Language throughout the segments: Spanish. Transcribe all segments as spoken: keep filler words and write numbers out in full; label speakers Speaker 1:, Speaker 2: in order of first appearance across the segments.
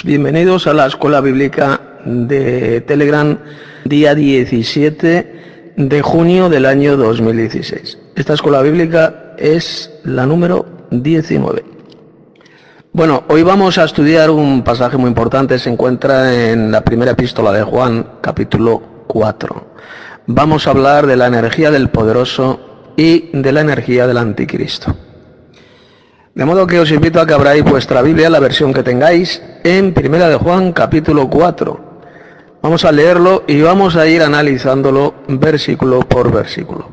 Speaker 1: Bienvenidos a la Escuela Bíblica de Telegram, día diecisiete de junio del año dos mil dieciséis. Esta Escuela Bíblica es la número diecinueve. Bueno, hoy vamos a estudiar un pasaje muy importante, se encuentra en la primera epístola de Juan, capítulo cuatro. Vamos a hablar de la energía del poderoso y de la energía del anticristo. De modo que os invito a que abráis vuestra Biblia, la versión que tengáis, en primera de Juan, capítulo cuatro. Vamos a leerlo y vamos a ir analizándolo versículo por versículo.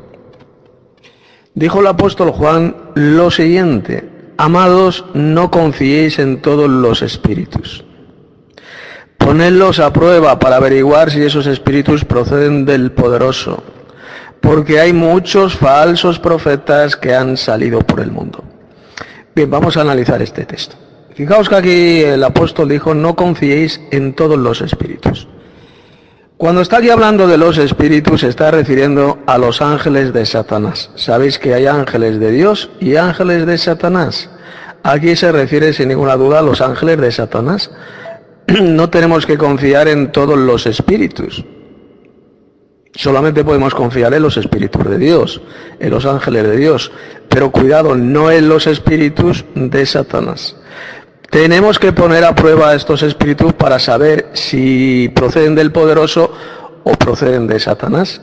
Speaker 1: Dijo el apóstol Juan lo siguiente: amados, no confiéis en todos los espíritus. Ponedlos a prueba para averiguar si esos espíritus proceden del poderoso, porque hay muchos falsos profetas que han salido por el mundo. Bien, vamos a analizar este texto. Fijaos que aquí el apóstol dijo: no confiéis en todos los espíritus. Cuando está aquí hablando de los espíritus, se está refiriendo a los ángeles de Satanás. Sabéis que hay ángeles de Dios y ángeles de Satanás. Aquí se refiere sin ninguna duda a los ángeles de Satanás. No tenemos que confiar en todos los espíritus. Solamente podemos confiar en los espíritus de Dios, en los ángeles de Dios. Pero cuidado, no en los espíritus de Satanás. Tenemos que poner a prueba a estos espíritus para saber si proceden del poderoso o proceden de Satanás.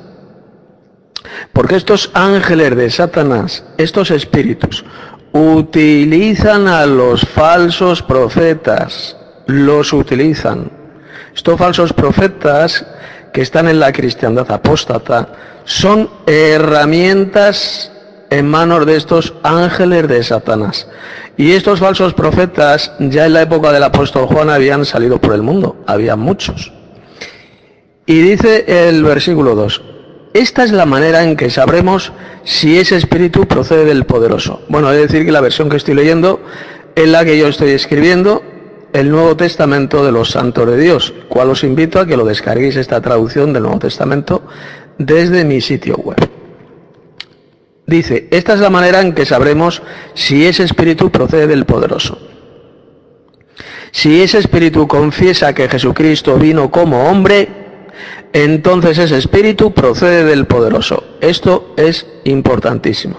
Speaker 1: Porque estos ángeles de Satanás, estos espíritus, utilizan a los falsos profetas, los utilizan. Estos falsos profetas que están en la cristiandad apóstata son herramientas en manos de estos ángeles de Satanás. Y estos falsos profetas ya en la época del apóstol Juan habían salido por el mundo, había muchos. Y dice el versículo dos: esta es la manera en que sabremos si ese espíritu procede del poderoso. Bueno, he de decir que la versión que estoy leyendo es la que yo estoy escribiendo, el Nuevo Testamento de los Santos de Dios, cual os invito a que lo descarguéis, esta traducción del Nuevo Testamento, desde mi sitio web. Dice: esta es la manera en que sabremos si ese espíritu procede del poderoso. Si ese espíritu confiesa que Jesucristo vino como hombre, entonces ese espíritu procede del poderoso. Esto es importantísimo.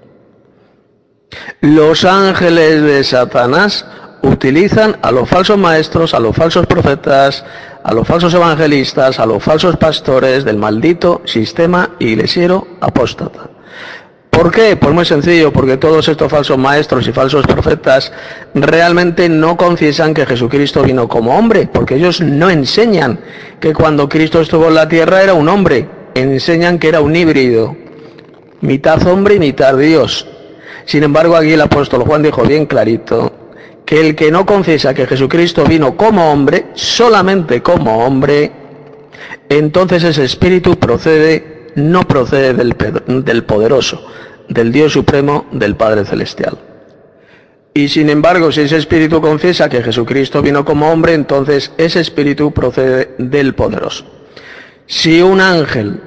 Speaker 1: Los ángeles de Satanás utilizan a los falsos maestros, a los falsos profetas, a los falsos evangelistas, a los falsos pastores del maldito sistema iglesiero apóstata. ¿Por qué? Pues muy sencillo, porque todos estos falsos maestros y falsos profetas realmente no confiesan que Jesucristo vino como hombre, porque ellos no enseñan que cuando Cristo estuvo en la tierra era un hombre, enseñan que era un híbrido, mitad hombre y mitad Dios. Sin embargo, aquí el apóstol Juan dijo bien clarito que el que no confiesa que Jesucristo vino como hombre, solamente como hombre, entonces ese espíritu procede, no procede del, del poderoso, del Dios supremo, del Padre Celestial. Y sin embargo, si ese espíritu confiesa que Jesucristo vino como hombre, entonces ese espíritu procede del poderoso. Si un ángel,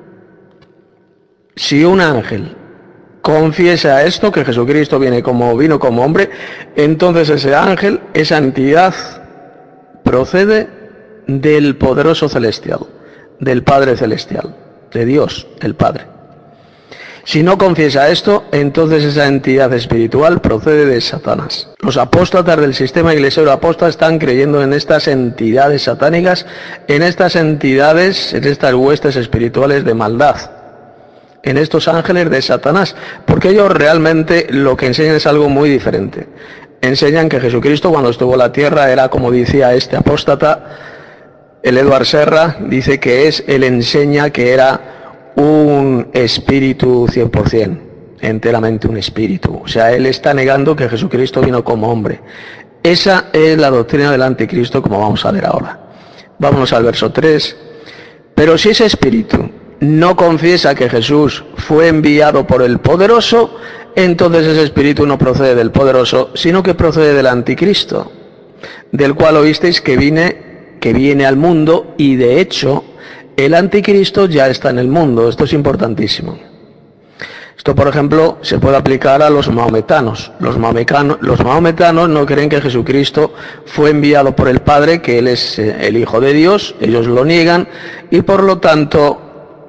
Speaker 1: si un ángel confiesa esto, que Jesucristo viene como, vino como hombre, entonces ese ángel, esa entidad, procede del poderoso celestial, del Padre Celestial, de Dios, el Padre. Si no confiesa esto, entonces esa entidad espiritual procede de Satanás. Los apóstatas del sistema iglesiero apóstata están creyendo en estas entidades satánicas, en estas entidades, en estas huestes espirituales de maldad, en estos ángeles de Satanás, porque ellos realmente lo que enseñan es algo muy diferente. Enseñan que Jesucristo cuando estuvo en la tierra era, como decía este apóstata, el Eduard Serra, dice que es, él enseña que era un espíritu cien por ciento, enteramente un espíritu. O sea, él está negando que Jesucristo vino como hombre. Esa es la doctrina del anticristo, como vamos a ver ahora. Vámonos al verso tres. Pero si ese espíritu no confiesa que Jesús fue enviado por el poderoso, entonces ese espíritu no procede del poderoso, sino que procede del anticristo, del cual oísteis que viene, que viene al mundo, y de hecho el anticristo ya está en el mundo. Esto es importantísimo. Esto, por ejemplo, se puede aplicar a los mahometanos. Los mahometanos, los mahometanos no creen que Jesucristo fue enviado por el Padre, que Él es el Hijo de Dios, ellos lo niegan y por lo tanto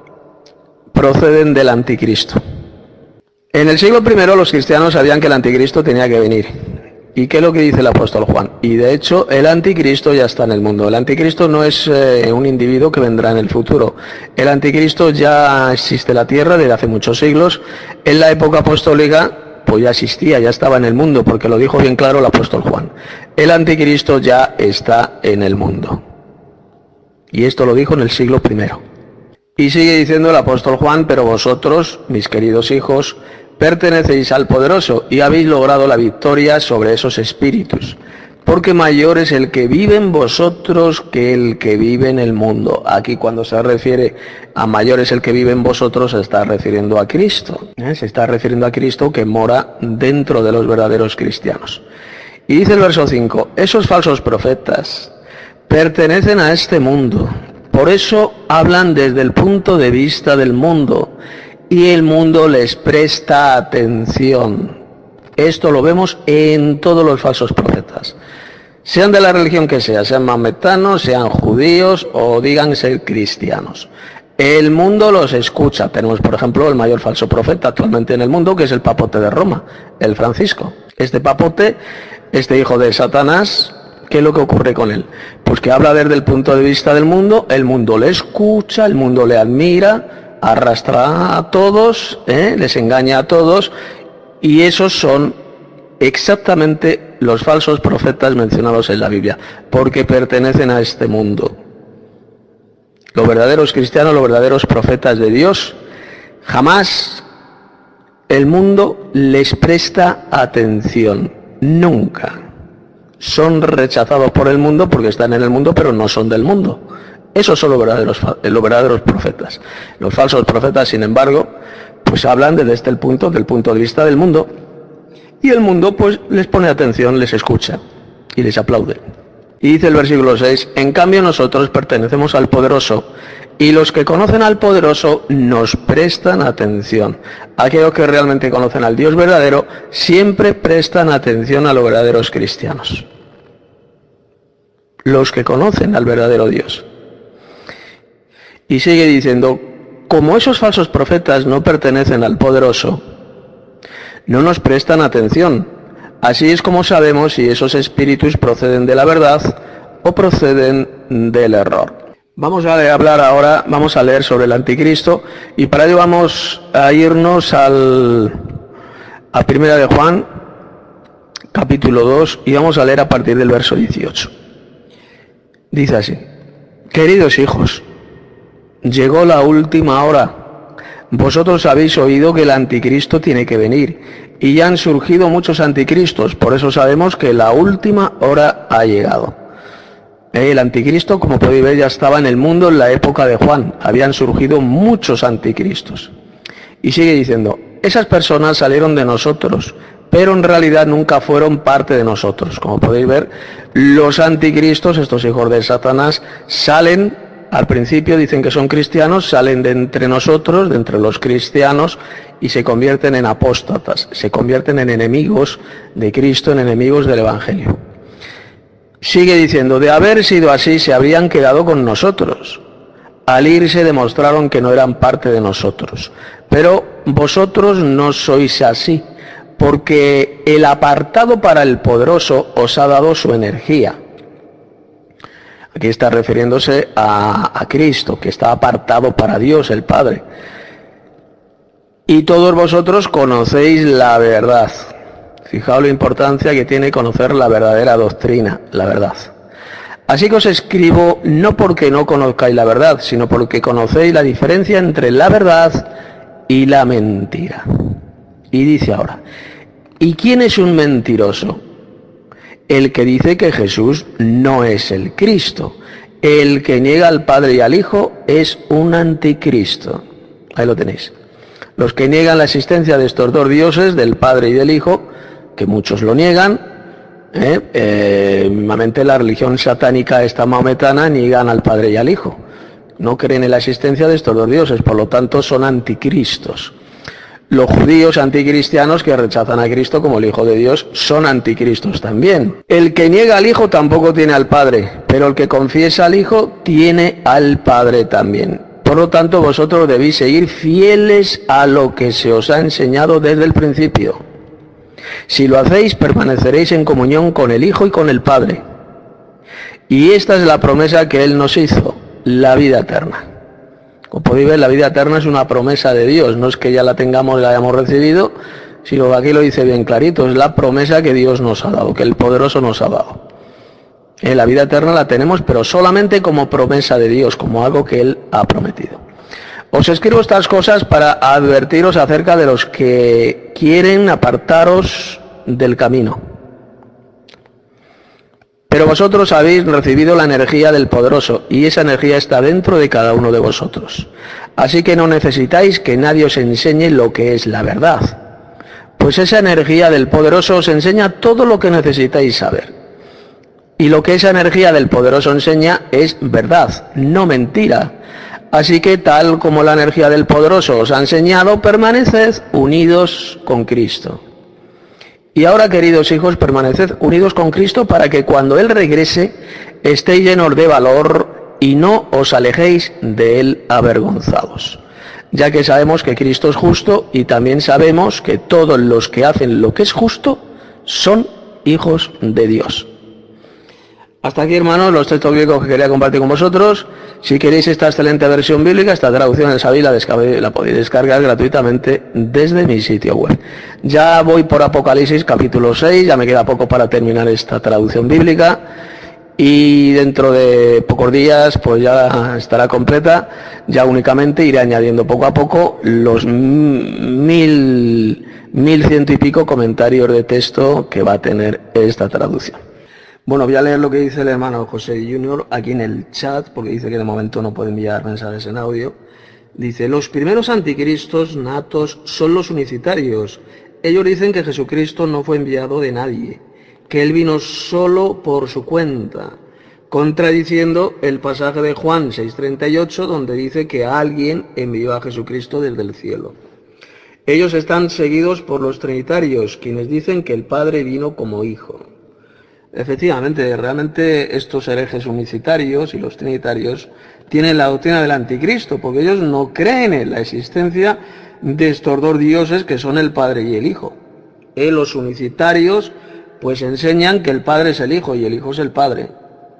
Speaker 1: proceden del anticristo. En el siglo primero los cristianos sabían que el anticristo tenía que venir. ¿Y qué es lo que dice el apóstol Juan? Y de hecho el anticristo ya está en el mundo. El anticristo no es eh, un individuo que vendrá en el futuro. El anticristo ya existe en la tierra desde hace muchos siglos. En la época apostólica pues ya existía, ya estaba en el mundo, porque lo dijo bien claro el apóstol Juan. El anticristo ya está en el mundo. Y esto lo dijo en el siglo primero. Y sigue diciendo el apóstol Juan, pero vosotros, mis queridos hijos, pertenecéis al poderoso y habéis logrado la victoria sobre esos espíritus, porque mayor es el que vive en vosotros que el que vive en el mundo. Aquí cuando se refiere a mayor es el que vive en vosotros, se está refiriendo a Cristo, ¿eh? Se está refiriendo a Cristo que mora dentro de los verdaderos cristianos. Y dice el verso cinco, esos falsos profetas pertenecen a este mundo, por eso hablan desde el punto de vista del mundo, y el mundo les presta atención. Esto lo vemos en todos los falsos profetas. Sean de la religión que sea, sean mahometanos, sean judíos o digan ser cristianos. El mundo los escucha. Tenemos, por ejemplo, el mayor falso profeta actualmente en el mundo, que es el papote de Roma, el Francisco. Este papote, este hijo de Satanás, ¿qué es lo que ocurre con él? Pues que habla desde el punto de vista del mundo, el mundo le escucha, el mundo le admira, arrastra a todos, ¿eh? les engaña a todos, y esos son exactamente los falsos profetas mencionados en la Biblia, porque pertenecen a este mundo. Los verdaderos cristianos, los verdaderos profetas de Dios, jamás el mundo les presta atención, nunca. Son rechazados por el mundo porque están en el mundo, pero no son del mundo. Esos son los verdaderos, los verdaderos profetas. Los falsos profetas, sin embargo, pues hablan desde este punto, del punto de vista del mundo, y el mundo pues les pone atención, les escucha y les aplaude. Y dice el versículo seis, en cambio nosotros pertenecemos al poderoso, y los que conocen al poderoso nos prestan atención. Aquellos que realmente conocen al Dios verdadero siempre prestan atención a los verdaderos cristianos. Los que conocen al verdadero Dios. Y sigue diciendo, como esos falsos profetas no pertenecen al poderoso, no nos prestan atención. Así es como sabemos si esos espíritus proceden de la verdad o proceden del error. Vamos a hablar ahora, vamos a leer sobre el anticristo, y para ello vamos a irnos al, a Primera de Juan, capítulo dos, y vamos a leer a partir del verso dieciocho. Dice así, queridos hijos, llegó la última hora. Vosotros habéis oído que el anticristo tiene que venir, y ya han surgido muchos anticristos, por eso sabemos que la última hora ha llegado. El anticristo, como podéis ver, ya estaba en el mundo en la época de Juan, habían surgido muchos anticristos. Y sigue diciendo, esas personas salieron de nosotros, pero en realidad nunca fueron parte de nosotros. Como podéis ver, los anticristos, estos hijos de Satanás, salen. Al principio dicen que son cristianos, salen de entre nosotros, de entre los cristianos, y se convierten en apóstatas, se convierten en enemigos de Cristo, en enemigos del Evangelio. Sigue diciendo, de haber sido así, se habrían quedado con nosotros. Al irse demostraron que no eran parte de nosotros. Pero vosotros no sois así, porque el apartado para el poderoso os ha dado su energía. Aquí está refiriéndose a, a Cristo, que está apartado para Dios, el Padre. Y todos vosotros conocéis la verdad. Fijaos la importancia que tiene conocer la verdadera doctrina, la verdad. Así que os escribo no porque no conozcáis la verdad, sino porque conocéis la diferencia entre la verdad y la mentira. Y dice ahora, ¿y quién es un mentiroso? El que dice que Jesús no es el Cristo. El que niega al Padre y al Hijo es un anticristo. Ahí lo tenéis. Los que niegan la existencia de estos dos dioses, del Padre y del Hijo, que muchos lo niegan, eh, eh, mismamente la religión satánica esta mahometana niegan al Padre y al Hijo. No creen en la existencia de estos dos dioses, por lo tanto son anticristos. Los judíos anticristianos que rechazan a Cristo como el Hijo de Dios son anticristos también. El que niega al Hijo tampoco tiene al Padre, pero el que confiesa al Hijo tiene al Padre también. Por lo tanto, vosotros debéis seguir fieles a lo que se os ha enseñado desde el principio. Si lo hacéis, permaneceréis en comunión con el Hijo y con el Padre. Y esta es la promesa que Él nos hizo, la vida eterna. Como podéis ver, la vida eterna es una promesa de Dios, no es que ya la tengamos y la hayamos recibido, sino que aquí lo dice bien clarito, es la promesa que Dios nos ha dado, que el Poderoso nos ha dado. Eh, la vida eterna la tenemos, pero solamente como promesa de Dios, como algo que Él ha prometido. Os escribo estas cosas para advertiros acerca de los que quieren apartaros del camino. Pero vosotros habéis recibido la energía del Poderoso, y esa energía está dentro de cada uno de vosotros. Así que no necesitáis que nadie os enseñe lo que es la verdad, pues esa energía del Poderoso os enseña todo lo que necesitáis saber. Y lo que esa energía del Poderoso enseña es verdad, no mentira. Así que tal como la energía del Poderoso os ha enseñado, permaneced unidos con Cristo. Y ahora, queridos hijos, permaneced unidos con Cristo para que cuando Él regrese estéis llenos de valor y no os alejéis de Él avergonzados. Ya que sabemos que Cristo es justo y también sabemos que todos los que hacen lo que es justo son hijos de Dios. Hasta aquí, hermanos, los textos bíblicos que quería compartir con vosotros. Si queréis esta excelente versión bíblica, esta traducción en Sabí, la, la podéis descargar gratuitamente desde mi sitio web. Ya voy por Apocalipsis capítulo seis, ya me queda poco para terminar esta traducción bíblica y dentro de pocos días pues ya estará completa. Ya únicamente iré añadiendo poco a poco los mil, mil ciento y pico comentarios de texto que va a tener esta traducción. Bueno, voy a leer lo que dice el hermano José Junior aquí en el chat, porque dice que de momento no puede enviar mensajes en audio. Dice, los primeros anticristos natos son los unicitarios. Ellos dicen que Jesucristo no fue enviado de nadie, que Él vino solo por su cuenta, contradiciendo el pasaje de Juan seis treinta y ocho, donde dice que alguien envió a Jesucristo desde el cielo. Ellos están seguidos por los trinitarios, quienes dicen que el Padre vino como Hijo. Efectivamente, realmente estos herejes unicitarios y los trinitarios tienen la doctrina del anticristo, porque ellos no creen en la existencia de estos dos dioses que son el Padre y el Hijo. Eh, los unicitarios pues enseñan que el Padre es el Hijo y el Hijo es el Padre.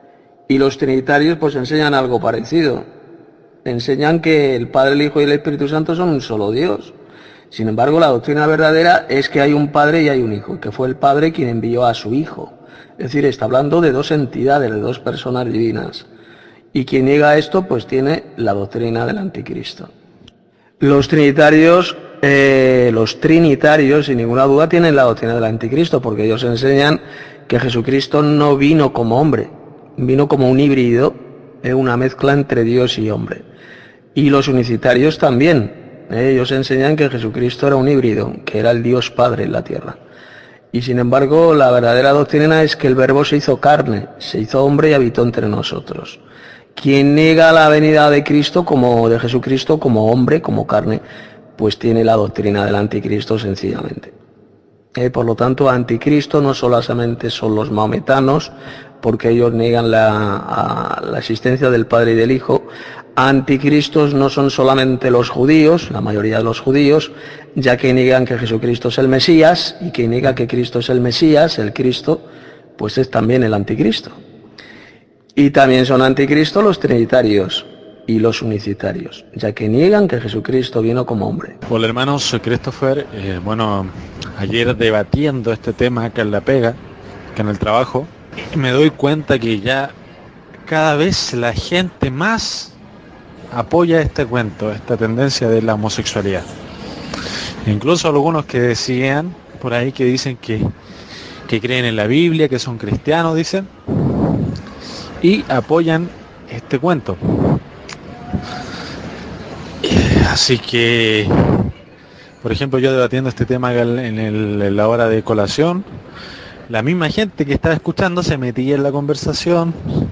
Speaker 1: Y los trinitarios pues enseñan algo parecido. Enseñan que el Padre, el Hijo y el Espíritu Santo son un solo Dios. Sin embargo, la doctrina verdadera es que hay un Padre y hay un Hijo, que fue el Padre quien envió a su Hijo. Es decir, está hablando de dos entidades, de dos personas divinas. Y quien niega esto, pues tiene la doctrina del anticristo. Los trinitarios, eh, los trinitarios, sin ninguna duda, tienen la doctrina del anticristo, porque ellos enseñan que Jesucristo no vino como hombre, vino como un híbrido, eh, una mezcla entre Dios y hombre. Y los unicitarios también, eh, ellos enseñan que Jesucristo era un híbrido, que era el Dios Padre en la tierra. Y sin embargo, la verdadera doctrina es que el Verbo se hizo carne, se hizo hombre y habitó entre nosotros. Quien niega la venida de Cristo, como de Jesucristo, como hombre, como carne, pues tiene la doctrina del anticristo sencillamente. Eh, por lo tanto, anticristo no solamente son los maometanos, porque ellos niegan la, a, la existencia del Padre y del Hijo. Anticristos no son solamente los judíos, la mayoría de los judíos, ya que niegan que Jesucristo es el Mesías, y quien niega que Cristo es el Mesías, el Cristo, pues es también el anticristo. Y también son anticristos los trinitarios y los unicitarios, ya que niegan que Jesucristo vino como hombre.
Speaker 2: Hola hermanos, soy Christopher. Eh, bueno, ayer debatiendo este tema acá en La Pega, acá en el trabajo, me doy cuenta que ya cada vez la gente más apoya este cuento, esta tendencia de la homosexualidad. Incluso algunos que decían por ahí que dicen que, que creen en la Biblia, que son cristianos, dicen, y apoyan este cuento. Así que, por ejemplo, yo debatiendo este tema en, el, en la hora de colación, la misma gente que estaba escuchando se metía en la conversación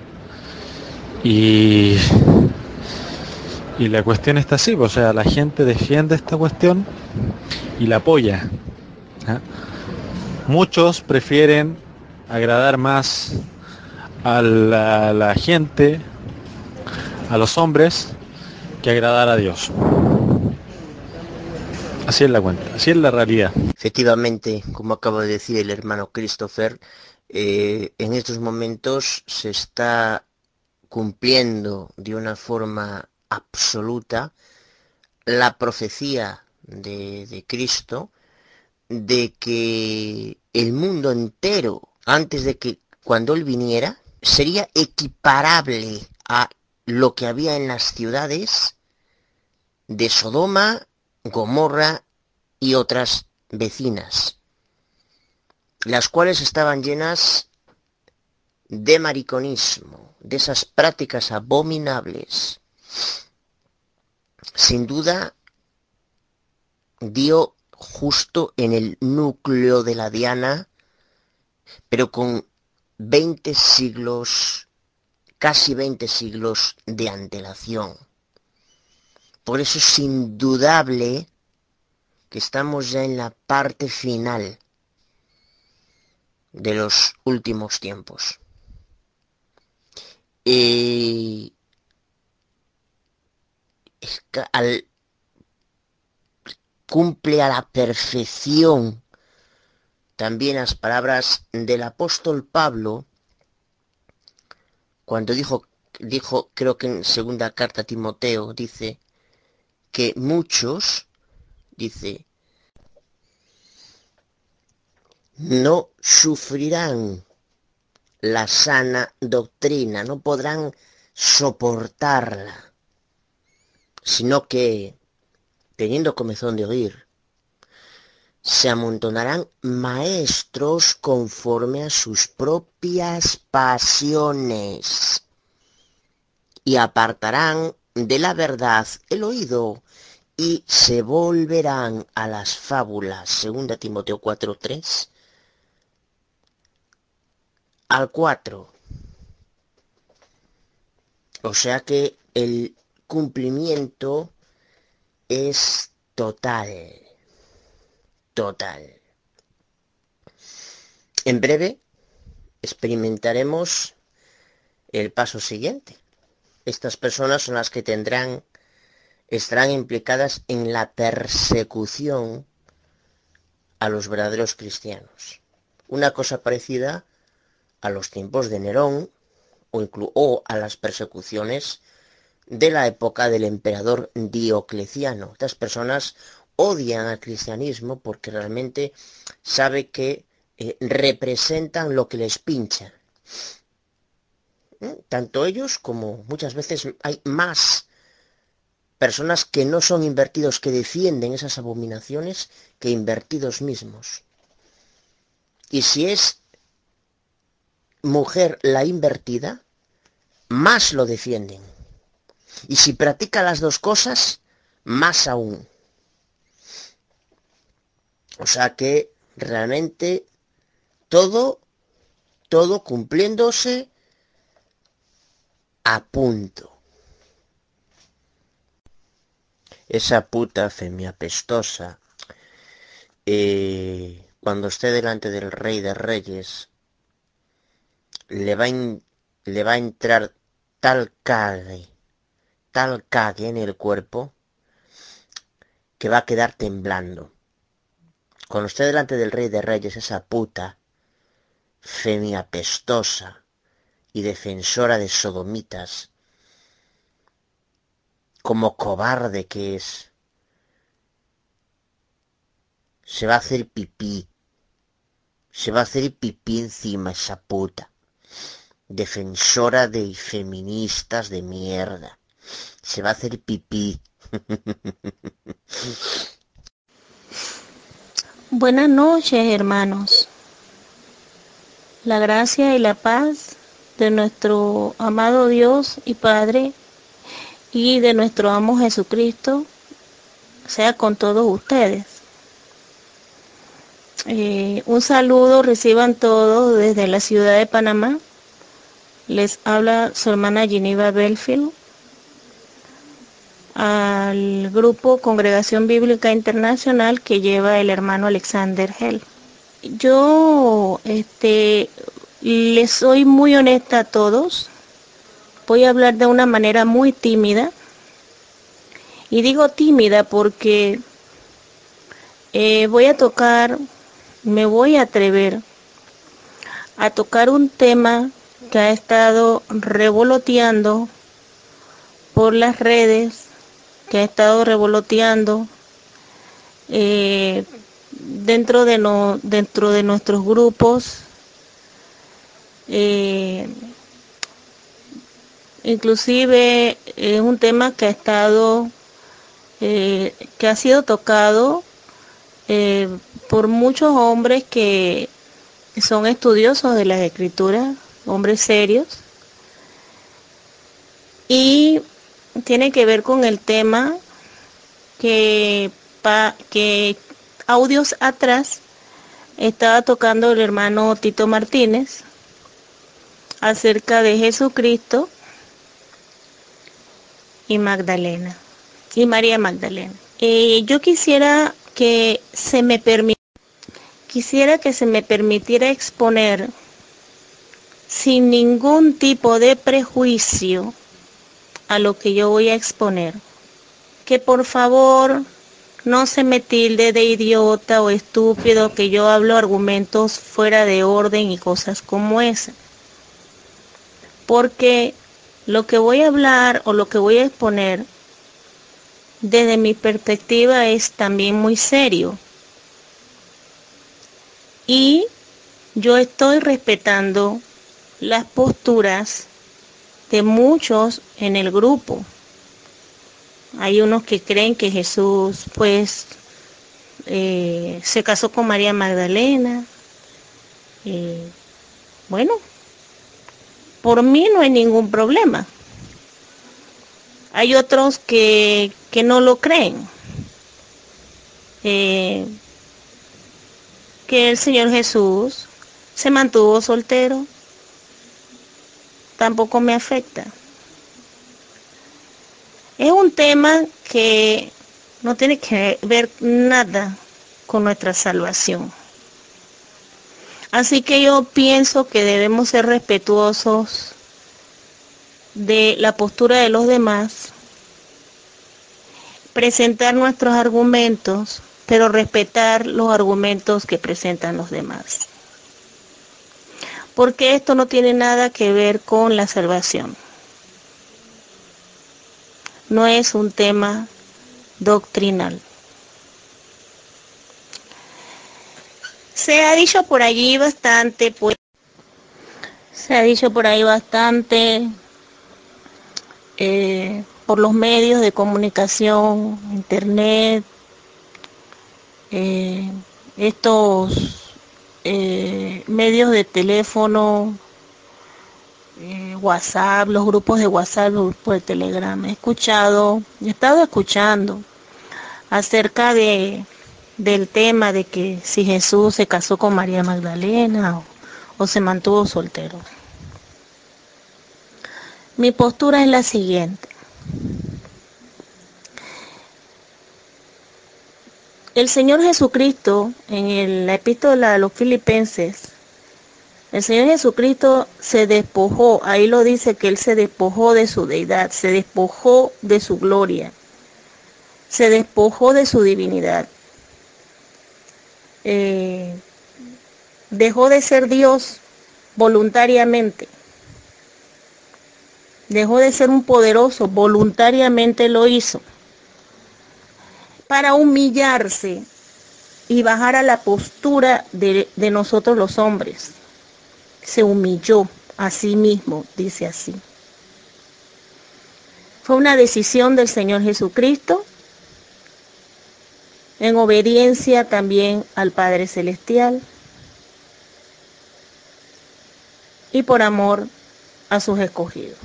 Speaker 2: y, y la cuestión está así, o sea, la gente defiende esta cuestión y la apoya. ¿Ah? Muchos prefieren agradar más a la, a la gente, a los hombres, que agradar a Dios. Así es la cuenta, así es la realidad.
Speaker 3: Efectivamente, como acaba de decir el hermano Christopher, eh, en estos momentos se está cumpliendo de una forma absoluta la profecía de, de Cristo de que el mundo entero, antes de que cuando Él viniera, sería equiparable a lo que había en las ciudades de Sodoma, Gomorra y otras vecinas, las cuales estaban llenas de mariconismo, de esas prácticas abominables. Sin duda, dio justo en el núcleo de la diana, pero con veinte siglos, casi veinte siglos de antelación. Por eso es indudable que estamos ya en la parte final de los últimos tiempos. Y es que al, cumple a la perfección también las palabras del apóstol Pablo cuando dijo, dijo, creo que en segunda carta a Timoteo, dice que muchos, dice, no sufrirán la sana doctrina, no podrán soportarla, sino que, teniendo comezón de oír, se amontonarán maestros conforme a sus propias pasiones y apartarán de la verdad el oído y se volverán a las fábulas. Segunda Timoteo cuatro, tres al cuatro. O sea que el cumplimiento es total, total. En breve experimentaremos el paso siguiente. Estas personas son las que tendrán, estarán implicadas en la persecución a los verdaderos cristianos. Una cosa parecida a los tiempos de Nerón o, inclu- o a las persecuciones de la época del emperador Diocleciano. Estas personas odian al cristianismo porque realmente sabe que eh, representan lo que les pincha. ¿Eh? Tanto ellos como muchas veces hay más personas que no son invertidos, que defienden esas abominaciones, que invertidos mismos. Y si es mujer la invertida, más lo defienden. Y si practica las dos cosas, más aún. O sea que realmente todo, todo cumpliéndose a punto. Esa puta femiapestosa, eh, cuando esté delante del Rey de Reyes, le va, in, le va a entrar tal cague, tal cague en el cuerpo, que va a quedar temblando. Cuando esté delante del Rey de Reyes, esa puta femiapestosa y defensora de sodomitas, como cobarde que es, se va a hacer pipí, se va a hacer pipí encima esa puta, defensora de feministas de mierda, se va a hacer pipí.
Speaker 4: Buenas noches, hermanos. La gracia y la paz de nuestro amado Dios y Padre y de nuestro amo Jesucristo sea con todos ustedes. Eh, un saludo reciban todos desde la ciudad de Panamá. Les habla su hermana Geneva Belfield. Ah, al grupo Congregación Bíblica Internacional que lleva el hermano Alexander Hell. Yo este, les soy muy honesta a todos. Voy a hablar de una manera muy tímida. Y digo tímida porque eh, voy a tocar, me voy a atrever a tocar un tema que ha estado revoloteando por las redes, que ha estado revoloteando eh, dentro de no, dentro de nuestros grupos, eh, inclusive es un tema que ha estado eh, que ha sido tocado eh, por muchos hombres que son estudiosos de las escrituras, hombres serios, y tiene que ver con el tema que, pa, que audios atrás estaba tocando el hermano Tito Martínez acerca de Jesucristo y Magdalena, y María Magdalena. Eh, yo quisiera que se me permitiera Quisiera que se me permitiera exponer sin ningún tipo de prejuicio a lo que yo voy a exponer. Que por favor no se me tilde de idiota o estúpido que yo hablo argumentos fuera de orden y cosas como esa. Porque lo que voy a hablar o lo que voy a exponer desde mi perspectiva es también muy serio. Y yo estoy respetando las posturas de muchos en el grupo. Hay unos que creen que Jesús pues eh, se casó con María Magdalena. Eh, bueno, por mí no hay ningún problema. Hay otros que, que no lo creen. Eh, que el Señor Jesús se mantuvo soltero, tampoco me afecta. Es un tema que no tiene que ver nada con nuestra salvación. Así que yo pienso que debemos ser respetuosos de la postura de los demás, presentar nuestros argumentos, pero respetar los argumentos que presentan los demás. Porque esto no tiene nada que ver con la salvación. No es un tema doctrinal. Se ha dicho por allí bastante, pues, se ha dicho por ahí bastante eh, por los medios de comunicación, internet, Eh, estos eh, medios de teléfono, eh, WhatsApp, los grupos de WhatsApp, los grupos de Telegram. He escuchado, he estado escuchando acerca de del tema de que si Jesús se casó con María Magdalena o, o se mantuvo soltero. Mi postura es la siguiente. El Señor Jesucristo, en el- la epístola de los Filipenses, el Señor Jesucristo se despojó, ahí lo dice que Él se despojó de su deidad, se despojó de su gloria, se despojó de su divinidad. Eh, dejó de ser Dios voluntariamente, dejó de ser un poderoso, voluntariamente lo hizo, para humillarse y bajar a la postura de, de nosotros los hombres. Se humilló a sí mismo, dice así. Fue una decisión del Señor Jesucristo en obediencia también al Padre Celestial y por amor a sus escogidos.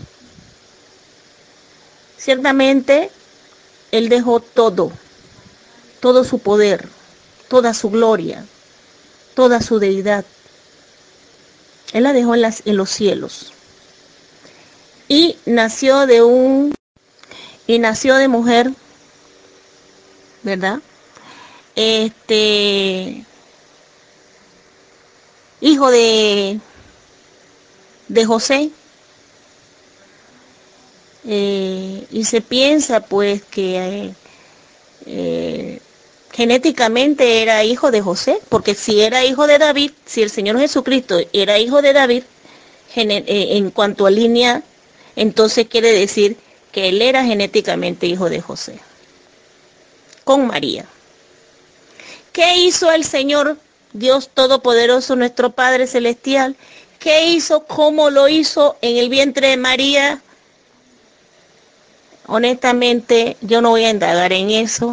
Speaker 4: Ciertamente, Él dejó todo, todo su poder, toda su gloria, toda su deidad. Él la dejó en, las, en los cielos. Y nació de un, y nació de mujer ¿verdad? Este, hijo de, de José. Eh, y se piensa pues que eh, eh, genéticamente era hijo de José, porque si era hijo de David, si el Señor Jesucristo era hijo de David, eh, en cuanto a línea, entonces quiere decir que él era genéticamente hijo de José, con María. ¿Qué hizo el Señor Dios Todopoderoso, nuestro Padre Celestial? ¿Qué hizo? ¿Cómo lo hizo en el vientre de María? Honestamente, yo no voy a indagar en eso.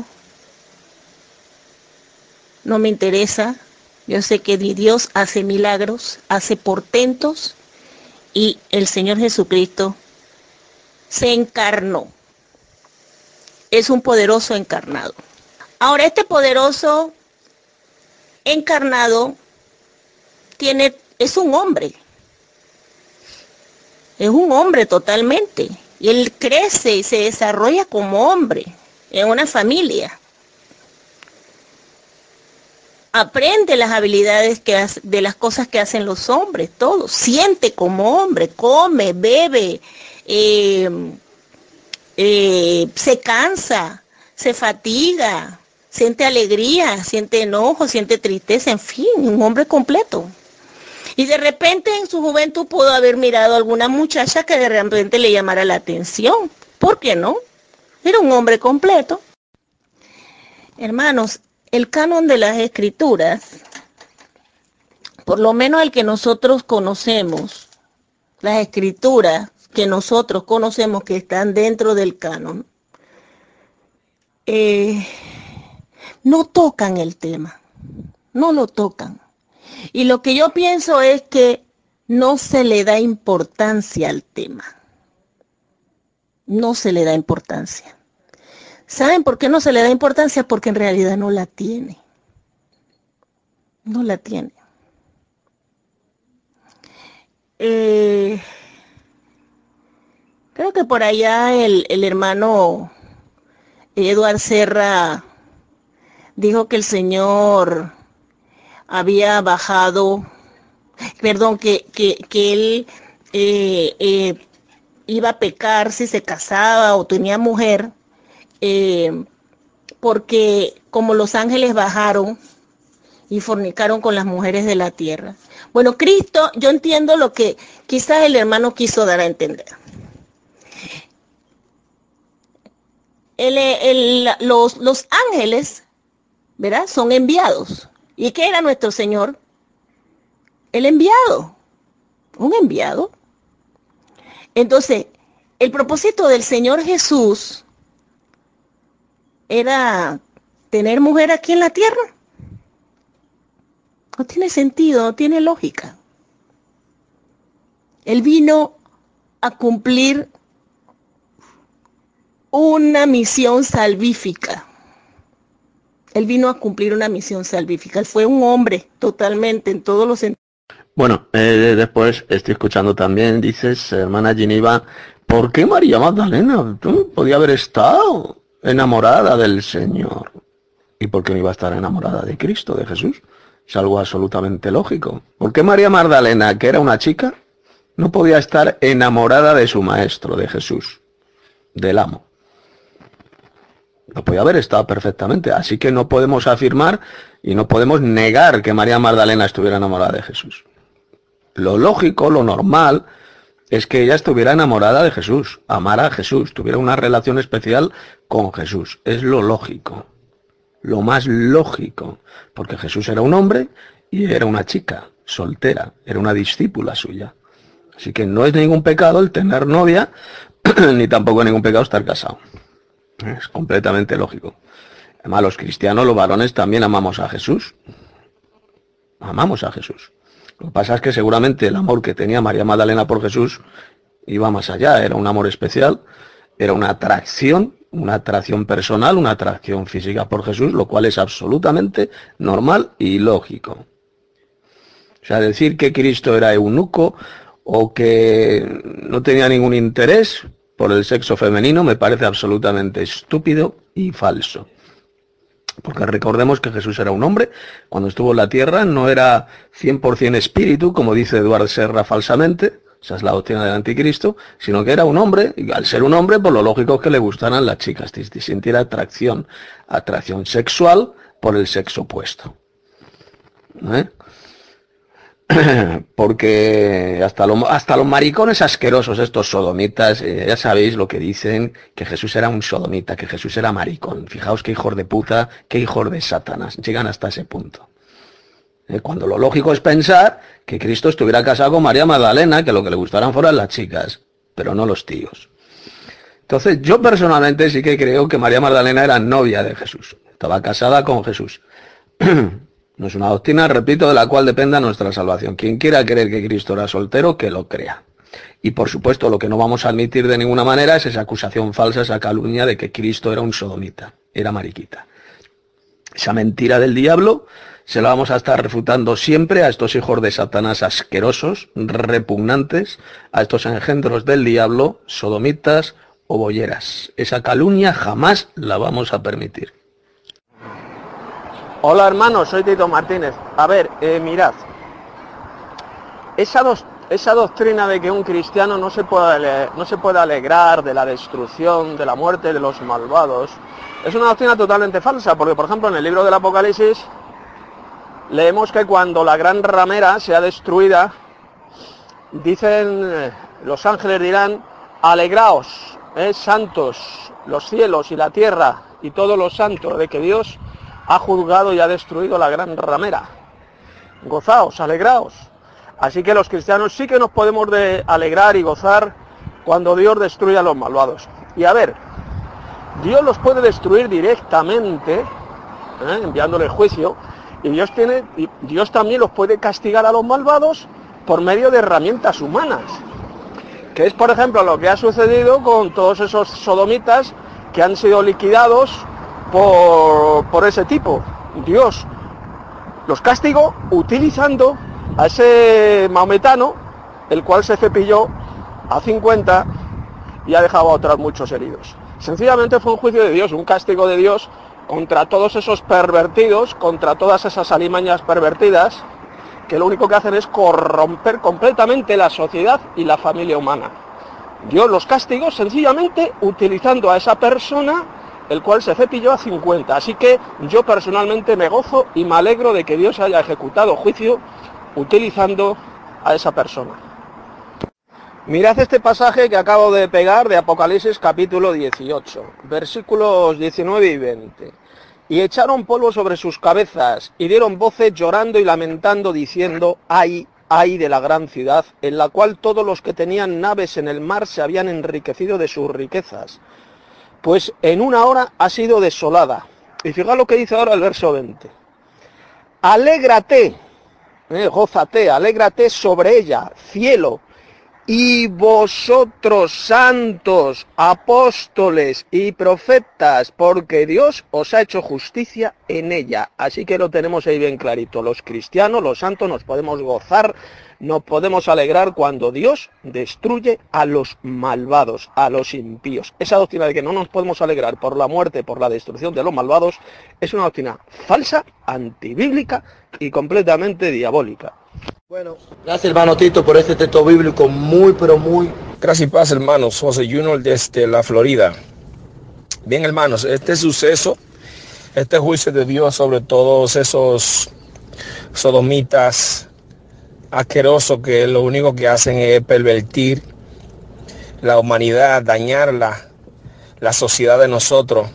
Speaker 4: No me interesa. Yo sé que Dios hace milagros, hace portentos, y el Señor Jesucristo se encarnó. Es un poderoso encarnado. Ahora, este poderoso encarnado tiene, es un hombre. Es un hombre totalmente. Y él crece y se desarrolla como hombre en una familia. Aprende las habilidades que hace, de las cosas que hacen los hombres, todo. Siente como hombre, come, bebe, eh, eh, se cansa, se fatiga, siente alegría, siente enojo, siente tristeza, en fin, un hombre completo. Y de repente en su juventud pudo haber mirado a alguna muchacha que de repente le llamara la atención. ¿Por qué no? Era un hombre completo. Hermanos, el canon de las escrituras, por lo menos el que nosotros conocemos, las escrituras que nosotros conocemos que están dentro del canon, eh, no tocan el tema, no lo tocan. Y lo que yo pienso es que no se le da importancia al tema. No se le da importancia. ¿Saben por qué no se le da importancia? Porque en realidad no la tiene. No la tiene. Eh, creo que por allá el, el hermano Eduard Serra dijo que el Señor había bajado, perdón, que, que, que él eh, eh, iba a pecar si se casaba o tenía mujer, eh, porque como los ángeles bajaron y fornicaron con las mujeres de la tierra. Bueno, Cristo, yo entiendo lo que quizás el hermano quiso dar a entender. El, el, los, los ángeles, ¿verdad?, son enviados. ¿Y qué era nuestro Señor? El enviado, un enviado. Entonces, el propósito del Señor Jesús era tener mujer aquí en la tierra. No tiene sentido, no tiene lógica. Él vino a cumplir una misión salvífica. Él vino a cumplir una misión salvífica. Él fue un hombre totalmente en todos los sentidos.
Speaker 1: Bueno, eh, después estoy escuchando también, dices, hermana Geneva, ¿por qué María Magdalena? ¿Tú podía haber estado enamorada del Señor? ¿Y por qué no iba a estar enamorada de Cristo, de Jesús? Es algo absolutamente lógico. ¿Por qué María Magdalena, que era una chica, no podía estar enamorada de su maestro, de Jesús, del amo? No podía haber estado perfectamente, así que no podemos afirmar y no podemos negar que María Magdalena estuviera enamorada de Jesús. Lo lógico, lo normal, es que ella estuviera enamorada de Jesús, amara a Jesús, tuviera una relación especial con Jesús. Es lo lógico, lo más lógico, porque Jesús era un hombre y era una chica soltera, era una discípula suya. Así que no es ningún pecado el tener novia, ni tampoco es ningún pecado estar casado. Es completamente lógico. Además, los cristianos, los varones, también amamos a Jesús. Amamos a Jesús. Lo que pasa es que seguramente el amor que tenía María Magdalena por Jesús iba más allá. Era un amor especial, era una atracción, una atracción personal, una atracción física por Jesús, lo cual es absolutamente normal y lógico. O sea, decir que Cristo era eunuco o que no tenía ningún interés por el sexo femenino me parece absolutamente estúpido y falso. Porque recordemos que Jesús era un hombre, cuando estuvo en la tierra no era cien por ciento espíritu, como dice Eduard Serra falsamente, esa es la doctrina del anticristo, sino que era un hombre, y al ser un hombre, pues lo lógico es que le gustaran las chicas, que sintiera atracción, atracción sexual por el sexo opuesto. ¿Eh? Porque hasta, lo, hasta los maricones asquerosos, estos sodomitas, eh, ya sabéis lo que dicen, que Jesús era un sodomita, que Jesús era maricón. Fijaos qué hijos de puta, qué hijos de Satanás, llegan hasta ese punto. Eh, cuando lo lógico es pensar que Cristo estuviera casado con María Magdalena, que lo que le gustaran fueran las chicas, pero no los tíos. Entonces yo personalmente sí que creo que María Magdalena era novia de Jesús, estaba casada con Jesús. No es una doctrina, repito, de la cual dependa nuestra salvación. Quien quiera creer que Cristo era soltero, que lo crea. Y por supuesto, lo que no vamos a admitir de ninguna manera es esa acusación falsa, esa calumnia de que Cristo era un sodomita, era mariquita. Esa mentira del diablo se la vamos a estar refutando siempre a estos hijos de Satanás asquerosos, repugnantes, a estos engendros del diablo, sodomitas o bolleras. Esa calumnia jamás la vamos a permitir.
Speaker 5: Hola hermanos, soy Tito Martínez. A ver, eh, mirad, esa, do esa doctrina de que un cristiano no se, puede, no se puede alegrar de la destrucción, de la muerte de los malvados, es una doctrina totalmente falsa, porque por ejemplo en el libro del Apocalipsis leemos que cuando la gran ramera sea destruida, dicen, los ángeles dirán, alegraos, eh, santos, los cielos y la tierra y todos los santos, de que Dios ha juzgado y ha destruido la gran ramera. Gozaos, alegraos. Así que los cristianos sí que nos podemos de alegrar y gozar cuando Dios destruye a los malvados. Y a ver, Dios los puede destruir directamente, ¿eh? enviándole juicio, y Dios, tiene, y Dios también los puede castigar a los malvados por medio de herramientas humanas. Que es, por ejemplo, lo que ha sucedido con todos esos sodomitas que han sido liquidados Por, por ese tipo. Dios los castigó utilizando a ese maometano, el cual se cepilló a cincuenta y ha dejado a otros muchos heridos. Sencillamente fue un juicio de Dios, un castigo de Dios contra todos esos pervertidos, contra todas esas alimañas pervertidas, que lo único que hacen es corromper completamente la sociedad y la familia humana. Dios los castigó sencillamente utilizando a esa persona, el cual se cepilló a cincuenta. Así que yo personalmente me gozo y me alegro de que Dios haya ejecutado juicio utilizando a esa persona. Mirad este pasaje que acabo de pegar de Apocalipsis capítulo dieciocho, versículos diecinueve y veinte. Y echaron polvo sobre sus cabezas y dieron voces llorando y lamentando diciendo, ay, ay de la gran ciudad, en la cual todos los que tenían naves en el mar se habían enriquecido de sus riquezas, pues en una hora ha sido desolada. Y fijad lo que dice ahora el verso veinte. Alégrate, eh, gózate, alégrate sobre ella, cielo, y vosotros santos, apóstoles y profetas, porque Dios os ha hecho justicia en ella. Así que lo tenemos ahí bien clarito. Los cristianos, los santos, nos podemos gozar, nos podemos alegrar cuando Dios destruye a los malvados, a los impíos. Esa doctrina de que no nos podemos alegrar por la muerte, por la destrucción de los malvados, es una doctrina falsa, antibíblica y completamente diabólica.
Speaker 6: Bueno, gracias hermano Tito por este texto bíblico muy pero muy...
Speaker 7: Gracias y paz hermanos, José Junior desde la Florida. Bien hermanos, este suceso, este juicio de Dios sobre todos esos sodomitas asquerosos que lo único que hacen es pervertir la humanidad, dañarla, la sociedad de nosotros,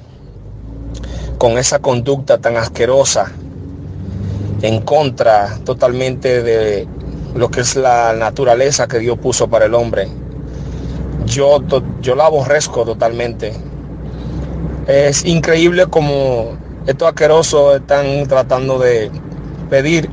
Speaker 7: con esa conducta tan asquerosa, en contra totalmente de lo que es la naturaleza que Dios puso para el hombre. Yo, yo la aborrezco totalmente. Es increíble como estos asquerosos están tratando de pedir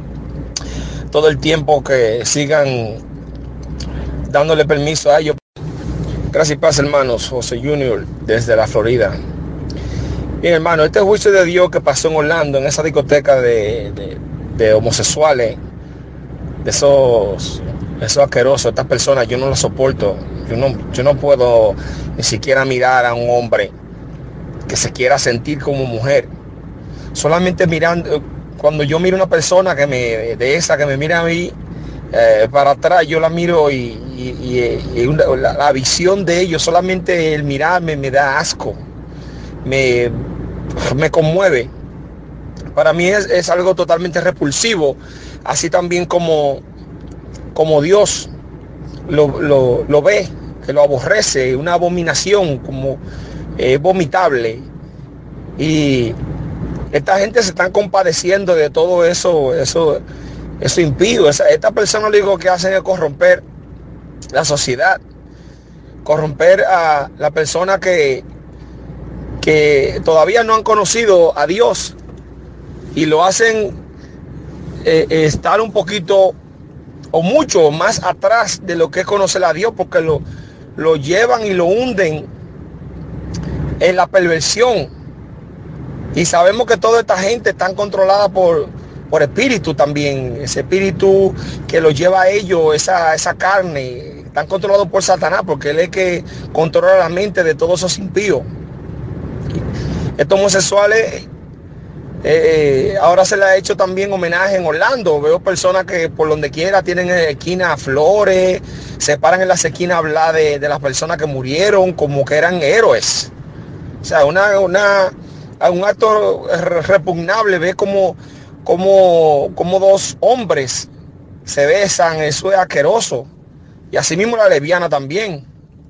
Speaker 7: todo el tiempo que sigan dándole permiso a ellos. Gracias y paz hermanos, José Junior desde la Florida. Bien hermano, este juicio de Dios que pasó en Orlando, en esa discoteca de, de, de homosexuales, de esos, esos asquerosos, estas personas, yo no las soporto. Yo no, yo no puedo ni siquiera mirar a un hombre que se quiera sentir como mujer. solamente mirando, cuando yo miro una persona que me, de esa que me mira a mí, eh, para atrás, yo la miro y, y, y, y una, la, la visión de ellos, solamente el mirarme me da asco, me, me conmueve. Para mí es, es algo totalmente repulsivo, así también como, como Dios lo, lo, lo ve, que lo aborrece, una abominación, como eh, vomitable. Y esta gente se están compadeciendo de todo eso, eso, eso impío. Esa, esta persona lo único que hacen es corromper la sociedad, corromper a la persona que, que todavía no han conocido a Dios, y lo hacen eh, estar un poquito o mucho más atrás de lo que es conocer a Dios, porque lo, lo llevan y lo hunden en la perversión. Y sabemos que toda esta gente está controlada por, por espíritu también, ese espíritu que los lleva a ellos, esa, esa carne, están controlados por Satanás, porque él es que controla la mente de todos esos impíos. Estos homosexuales, eh, ahora se le ha hecho también homenaje en Orlando. Veo personas que por donde quiera tienen en esquina flores, se paran en las esquinas a hablar de, de las personas que murieron como que eran héroes. O sea, una, una, un acto repugnable. Ve como, como, como dos hombres se besan, eso es asqueroso. Y así mismo la lesbiana también.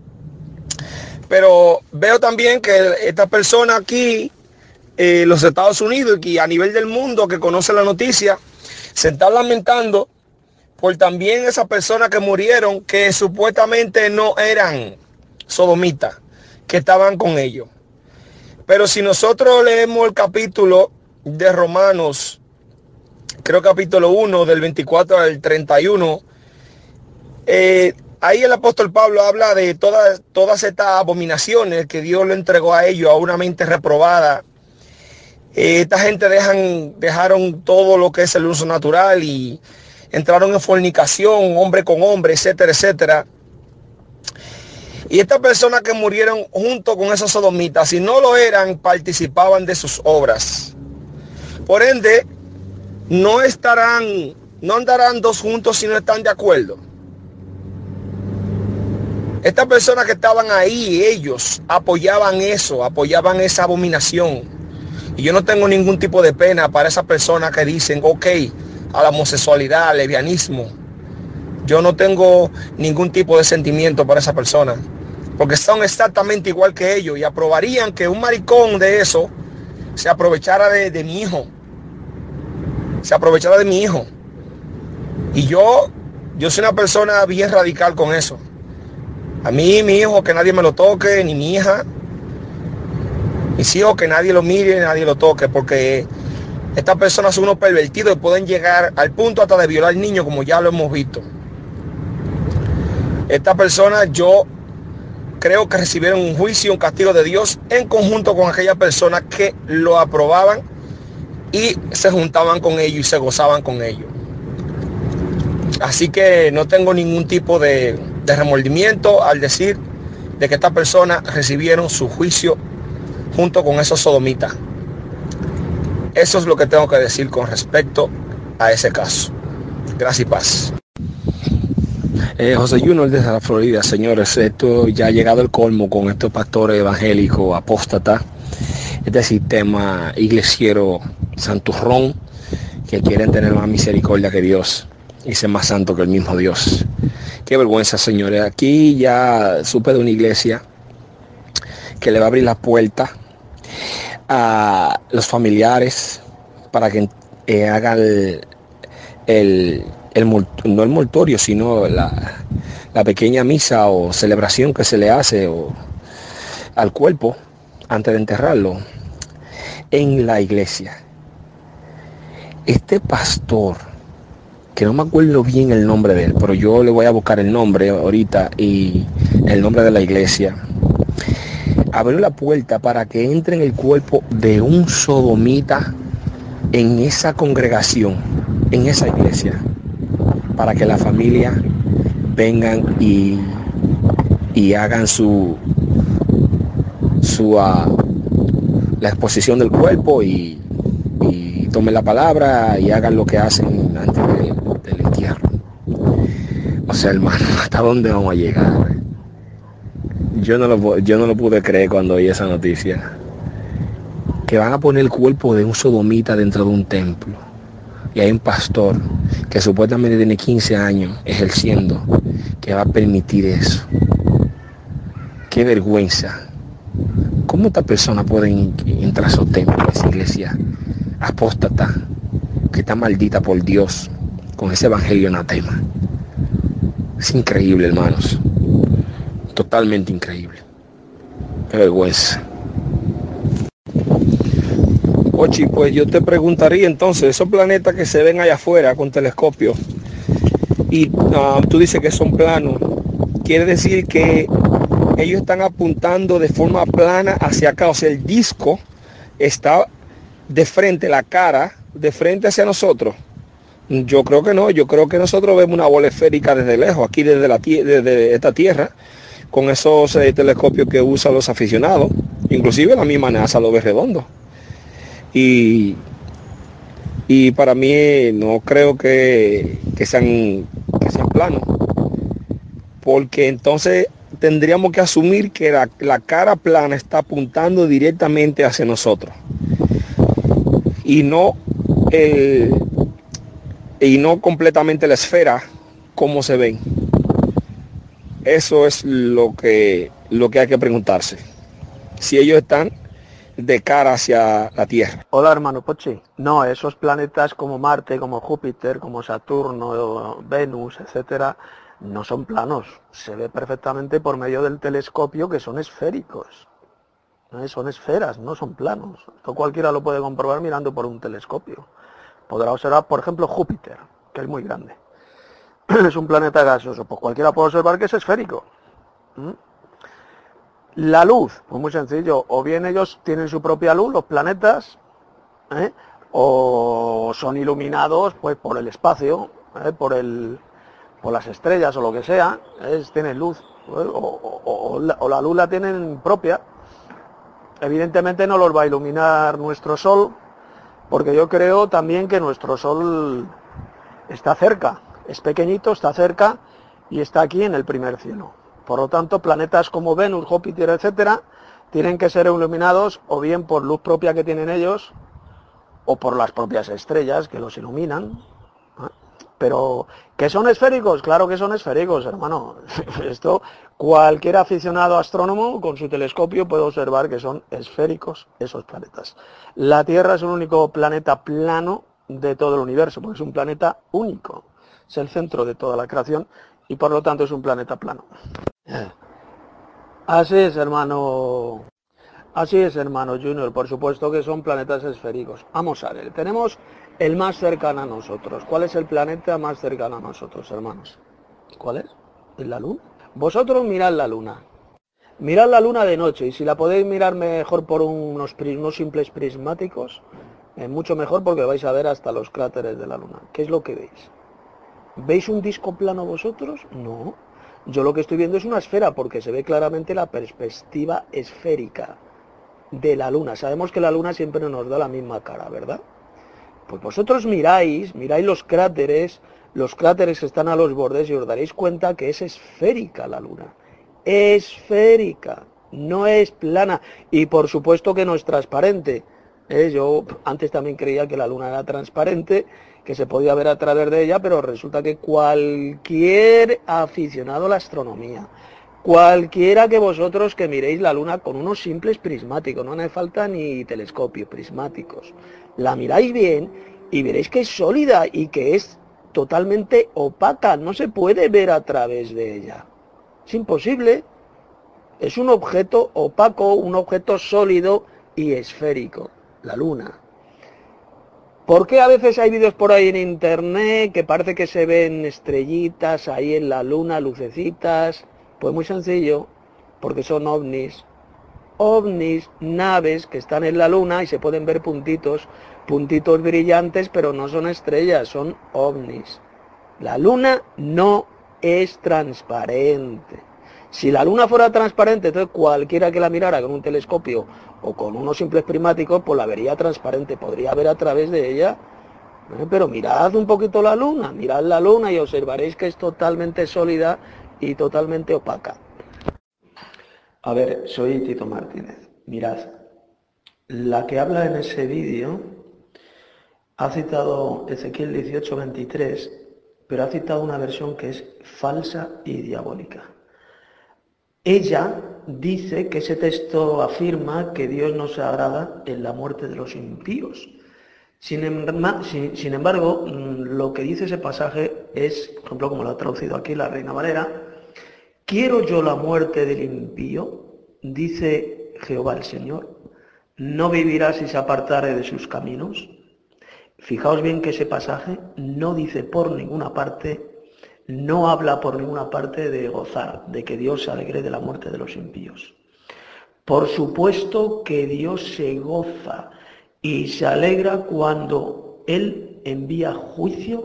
Speaker 7: Pero veo también que esta persona aquí, eh, los Estados Unidos y a nivel del mundo que conoce la noticia, se están lamentando por también esas personas que murieron, que supuestamente no eran sodomitas, que estaban con ellos. Pero si nosotros leemos el capítulo de Romanos, creo capítulo uno, del veinticuatro al treinta y uno, eh, ahí el apóstol Pablo habla de todas, todas estas abominaciones que Dios le entregó a ellos, a una mente reprobada. Eh, esta gente dejan, dejaron todo lo que es el uso natural y entraron en fornicación, hombre con hombre, etcétera, etcétera. Y estas personas que murieron junto con esos sodomitas, si no lo eran, participaban de sus obras. Por ende, no estarán, no andarán dos juntos si no están de acuerdo. Estas personas que estaban ahí, ellos apoyaban eso, apoyaban esa abominación. Y yo no tengo ningún tipo de pena para esas personas que dicen, ok, a la homosexualidad, al lesbianismo. Yo no tengo ningún tipo de sentimiento para esa persona, porque son exactamente igual que ellos y aprobarían que un maricón de eso se aprovechara de, de mi hijo. Se aprovechara de mi hijo. Y yo, yo soy una persona bien radical con eso. A mí, mi hijo, que nadie me lo toque, ni mi hija. Mis hijos, que nadie lo mire, nadie lo toque, porque estas personas son unos pervertidos y pueden llegar al punto hasta de violar niños, como ya lo hemos visto. Estas personas, yo creo que recibieron un juicio, un castigo de Dios en conjunto con aquellas personas que lo aprobaban y se juntaban con ellos y se gozaban con ellos. Así que no tengo ningún tipo de, de remordimiento al decir de que estas personas recibieron su juicio junto con esos sodomitas. Eso es lo que tengo que decir con respecto a ese caso. Gracias y paz.
Speaker 8: Eh, José Junior desde la Florida. Señores, esto ya ha llegado el colmo con estos pastores evangélicos apóstatas, este sistema iglesiero santurrón, que quieren tener más misericordia que Dios y ser más santo que el mismo Dios. Qué vergüenza, señores. Aquí ya supe de una iglesia que le va a abrir la puerta a los familiares para que eh, hagan el, el, el, no el mortorio, sino la, la pequeña misa o celebración que se le hace o, al cuerpo antes de enterrarlo en la iglesia. Este pastor, que no me acuerdo bien el nombre de él, pero yo le voy a buscar el nombre ahorita y el nombre de la iglesia, abrió la puerta para que entre en el cuerpo de un sodomita en esa congregación, en esa iglesia, para que la familia vengan y, y hagan su, su uh, la exposición del cuerpo y, tomen la palabra y hagan lo que hacen antes de, del entierro. O sea, hermano, ¿hasta dónde vamos a llegar? Yo no lo, yo no lo pude creer cuando oí esa noticia. Que van a poner el cuerpo de un sodomita dentro de un templo. Y hay un pastor que supuestamente tiene quince años ejerciendo, que va a permitir eso. Qué vergüenza. ¿Cómo estas personas pueden entrar a esos templos, a esa iglesia apóstata, que está maldita por Dios, con ese evangelio anatema? Es increíble, hermanos. Totalmente increíble. Qué vergüenza. Ochi, pues yo te preguntaría entonces, esos planetas que se ven allá afuera con telescopio y uh, tú dices que son planos, quiere decir que ellos están apuntando de forma plana hacia acá, o sea, el disco está de frente, la cara de frente hacia nosotros. Yo creo que no, yo creo que nosotros vemos una bola esférica desde lejos, aquí desde, la, desde esta tierra, con esos eh, telescopios que usan los aficionados, inclusive la misma NASA lo ve redondo. Y, y para mí no creo que, que, sean, que sean planos, porque entonces tendríamos que asumir que la, la cara plana está apuntando directamente hacia nosotros y no, eh, y no completamente la esfera como se ven. Eso es lo que, lo que hay que preguntarse, si ellos están de cara hacia la Tierra.
Speaker 5: Hola, hermano Pochi. No, esos planetas como Marte, como Júpiter, como Saturno, Venus, etcétera, no son planos. Se ve perfectamente por medio del telescopio que son esféricos. ¿Eh? Son esferas, no son planos. Esto cualquiera lo puede comprobar mirando por un telescopio. Podrá observar, por ejemplo, Júpiter, que es muy grande. Es un planeta gaseoso. Pues cualquiera puede observar que es esférico. ¿Mm? La luz, pues muy sencillo, o bien ellos tienen su propia luz, los planetas, ¿eh? o son iluminados pues por el espacio, ¿eh? por el, por las estrellas o lo que sea, ¿eh? tienen luz, ¿eh? o, o, o, la, o la luz la tienen propia. Evidentemente no los va a iluminar nuestro Sol, porque yo creo también que nuestro Sol está cerca, es pequeñito, está cerca y está aquí en el primer cielo. Por lo tanto, planetas como Venus, Júpiter, etcétera, tienen que ser iluminados o bien por luz propia que tienen ellos, o por las propias estrellas que los iluminan. ¿Eh? Pero, ¿que son esféricos? Claro que son esféricos, hermano. Esto, cualquier aficionado astrónomo con su telescopio puede observar que son esféricos esos planetas. La Tierra es el único planeta plano de todo el universo, porque es un planeta único. Es el centro de toda la creación y por lo tanto es un planeta plano. Así es, hermano. Así es, hermano Junior. Por supuesto que son planetas esféricos. Vamos a ver, tenemos el más cercano a nosotros. ¿Cuál es el planeta más cercano a nosotros, hermanos? ¿Cuál es? ¿Es la Luna? Vosotros mirad la Luna. Mirad la Luna de noche y si la podéis mirar mejor por unos, unos simples prismáticos, es mucho mejor porque vais a ver hasta los cráteres de la Luna. ¿Qué es lo que veis? ¿Veis un disco plano vosotros? No. Yo lo que estoy viendo es una esfera porque se ve claramente la perspectiva esférica de la Luna. Sabemos que la Luna siempre nos da la misma cara, ¿verdad? Pues vosotros miráis, miráis los cráteres, los cráteres que están a los bordes y os daréis cuenta que es esférica la Luna. Esférica, no es plana. Y por supuesto que no es transparente. ¿Eh? Yo antes también creía que la Luna era transparente, que se podía ver a través de ella, pero resulta que cualquier aficionado a la astronomía, cualquiera que vosotros que miréis la Luna con unos simples prismáticos, no hace falta ni telescopios, prismáticos, la miráis bien y veréis que es sólida y que es totalmente opaca, no se puede ver a través de ella. Es imposible, es un objeto opaco, un objeto sólido y esférico, la Luna. ¿Por qué a veces hay vídeos por ahí en internet que parece que se ven estrellitas ahí en la Luna, lucecitas? Pues muy sencillo, porque son ovnis. Ovnis, naves que están en la Luna y se pueden ver puntitos, puntitos brillantes, pero no son estrellas, son ovnis. La Luna no es transparente. Si la Luna fuera transparente, entonces cualquiera que la mirara con un telescopio
Speaker 1: o con unos simples prismáticos, pues la vería transparente, podría ver a través de ella. ¿Eh? Pero mirad un poquito la luna, mirad la luna y observaréis que es totalmente sólida y totalmente opaca. A ver, soy Tito Martínez. Mirad, la que habla en ese vídeo ha citado Ezequiel dieciocho veintitrés, pero ha citado una versión que es falsa y diabólica. Ella dice que ese texto afirma que Dios no se agrada en la muerte de los impíos. Sin, sin, sin embargo, lo que dice ese pasaje es, por ejemplo, como lo ha traducido aquí la Reina Valera: ¿quiero yo la muerte del impío? Dice Jehová el Señor. ¿No vivirá si se apartare de sus caminos? Fijaos bien que ese pasaje no dice por ninguna parte, no habla por ninguna parte de gozar, de que Dios se alegre de la muerte de los impíos. Por supuesto que Dios se goza y se alegra cuando Él envía juicio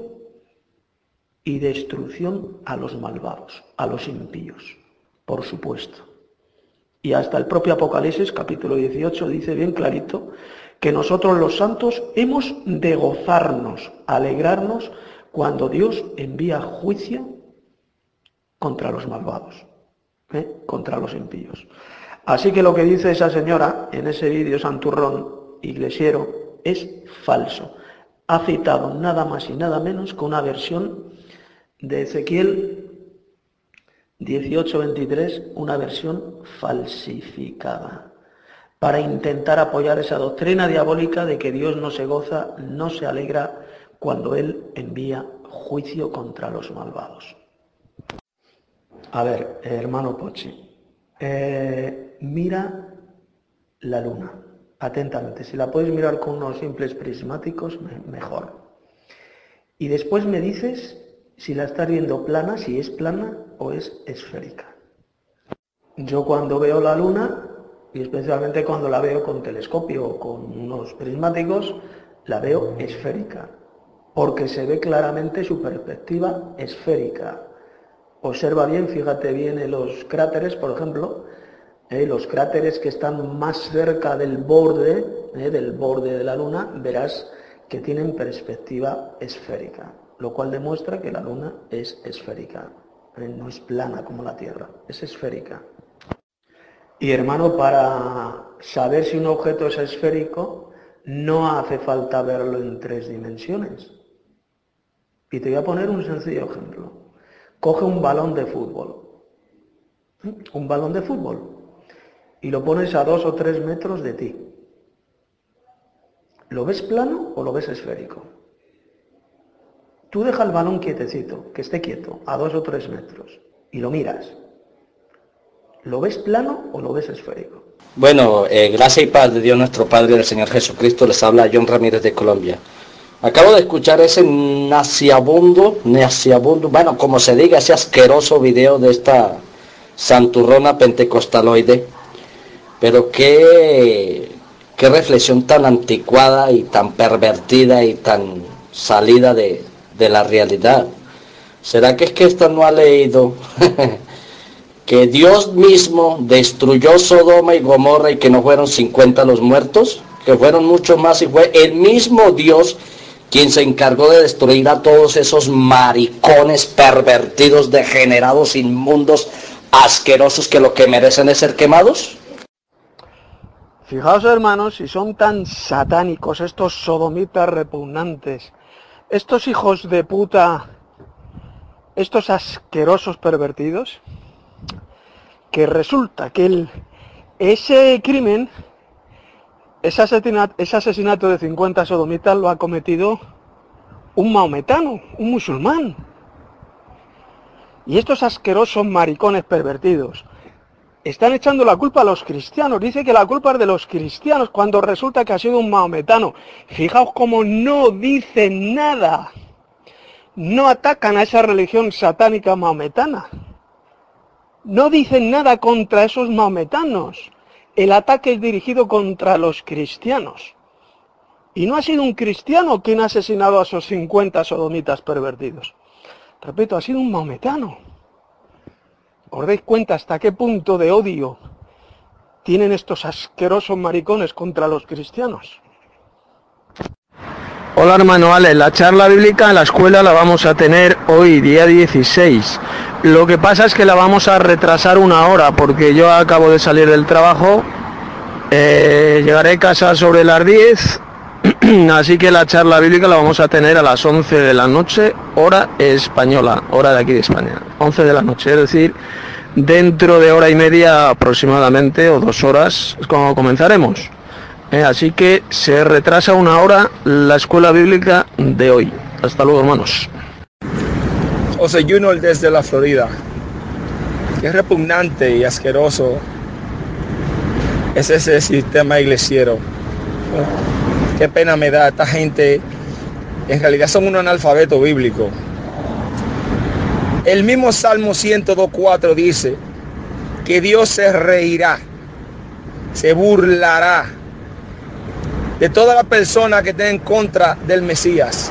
Speaker 1: y destrucción a los malvados, a los impíos, por supuesto. Y hasta el propio Apocalipsis, capítulo dieciocho, dice bien clarito que nosotros los santos hemos de gozarnos, alegrarnos, cuando Dios envía juicio contra los malvados, ¿eh? contra los impíos. Así que lo que dice esa señora en ese vídeo santurrón iglesiero es falso. Ha citado nada más y nada menos que una versión de Ezequiel dieciocho veintitrés, una versión falsificada, para intentar apoyar esa doctrina diabólica de que Dios no se goza, no se alegra cuando Él envía juicio contra los malvados. A ver, hermano Pochi, eh, mira la luna atentamente. Si la puedes mirar con unos simples prismáticos, mejor. Y después me dices si la estás viendo plana, si es plana o es esférica. Yo cuando veo la luna, y especialmente cuando la veo con telescopio o con unos prismáticos, la veo esférica, porque se ve claramente su perspectiva esférica. Observa bien, fíjate bien en los cráteres, por ejemplo, eh, los cráteres que están más cerca del borde, eh, del borde de la luna, verás que tienen perspectiva esférica, lo cual demuestra que la luna es esférica, eh, no es plana como la Tierra, es esférica. Y hermano, para saber si un objeto es esférico, no hace falta verlo en tres dimensiones. Y te voy a poner un sencillo ejemplo. Coge un balón de fútbol, un balón de fútbol, y lo pones a dos o tres metros de ti. ¿Lo ves plano o lo ves esférico? Tú deja el balón quietecito, que esté quieto, a dos o tres metros, y lo miras. ¿Lo ves plano o lo ves esférico?
Speaker 9: Bueno, eh, gracia y paz de Dios nuestro Padre y del Señor Jesucristo. Les habla John Ramírez de Colombia. Acabo de escuchar ese naciabundo, naciabundo, bueno, como se diga, ese asqueroso video de esta santurrona pentecostaloide. Pero qué, qué reflexión tan anticuada y tan pervertida y tan salida de, de la realidad. ¿Será que es que esta no ha leído que Dios mismo destruyó Sodoma y Gomorra y que no fueron cincuenta los muertos, que fueron muchos más, y fue el mismo Dios quien se encargó de destruir a todos esos maricones pervertidos, degenerados, inmundos, asquerosos, que lo que merecen es ser quemados?
Speaker 1: Fijaos, hermanos, si son tan satánicos estos sodomitas repugnantes, estos hijos de puta, estos asquerosos pervertidos, que resulta que el, ese crimen, ese asesinato, ese asesinato de cincuenta sodomitas lo ha cometido un maometano, un musulmán. Y estos asquerosos maricones pervertidos están echando la culpa a los cristianos. Dice que la culpa es de los cristianos cuando resulta que ha sido un maometano. Fijaos cómo no dicen nada. No atacan a esa religión satánica maometana. No dicen nada contra esos maometanos. El ataque es dirigido contra los cristianos. Y no ha sido un cristiano quien ha asesinado a esos cincuenta sodomitas pervertidos. Repito, ha sido un maometano. ¿Os dais cuenta hasta qué punto de odio
Speaker 5: tienen estos asquerosos maricones contra los cristianos.
Speaker 1: Hola hermano Ale, la charla bíblica en la escuela la vamos a tener hoy, día dieciséis. Lo que pasa es que la vamos a retrasar una hora porque yo acabo de salir del trabajo, eh, llegaré a casa sobre las diez, así que la charla bíblica la vamos a tener a las once de la noche, hora española, hora de aquí de España, once de la noche, es decir, dentro de hora y media aproximadamente, o dos horas, es como comenzaremos. Eh, así que se retrasa una hora la escuela bíblica de hoy. Hasta luego, hermanos.
Speaker 7: José Junior desde la Florida. Qué repugnante y asqueroso es ese sistema iglesiero. Qué pena me da. Esta gente en realidad son un analfabeto bíblico. El mismo Salmo ciento dos cuatro dice que Dios se reirá, se burlará de toda la persona que esté en contra del Mesías,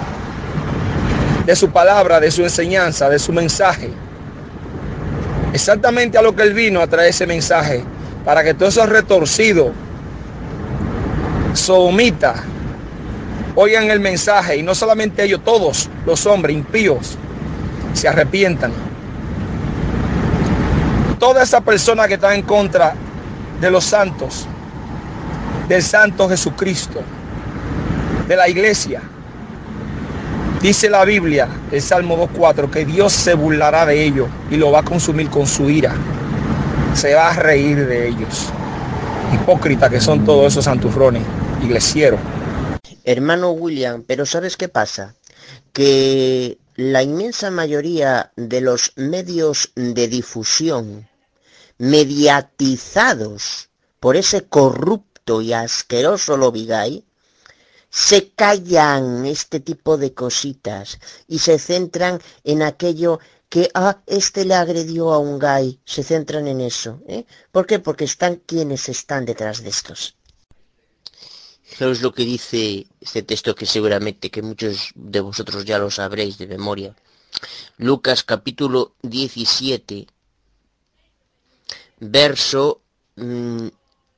Speaker 7: de su palabra, de su enseñanza, de su mensaje. Exactamente a lo que Él vino a traer ese mensaje, para que todos esos retorcidos, sodomitas, oigan el mensaje, y no solamente ellos, todos los hombres impíos, se arrepientan. Toda esa persona que está en contra de los santos, del santo Jesucristo, de la iglesia, dice la Biblia, el Salmo dos cuatro, que Dios se burlará de ellos y lo va a consumir con su ira. Se va a reír de ellos. Hipócritas que son todos esos santurrones, iglesieros.
Speaker 3: Hermano William, pero ¿sabes qué pasa? Que la inmensa mayoría de los medios de difusión mediatizados por ese corrupto y asqueroso lobby gay, se callan este tipo de cositas y se centran en aquello que, ah, este le agredió a un gay, se centran en eso, ¿eh? ¿Por qué? Porque están quienes están detrás de estos. ¿Sabes lo que dice este texto que seguramente que muchos de vosotros ya lo sabréis de memoria? Lucas capítulo diecisiete, verso... Mmm,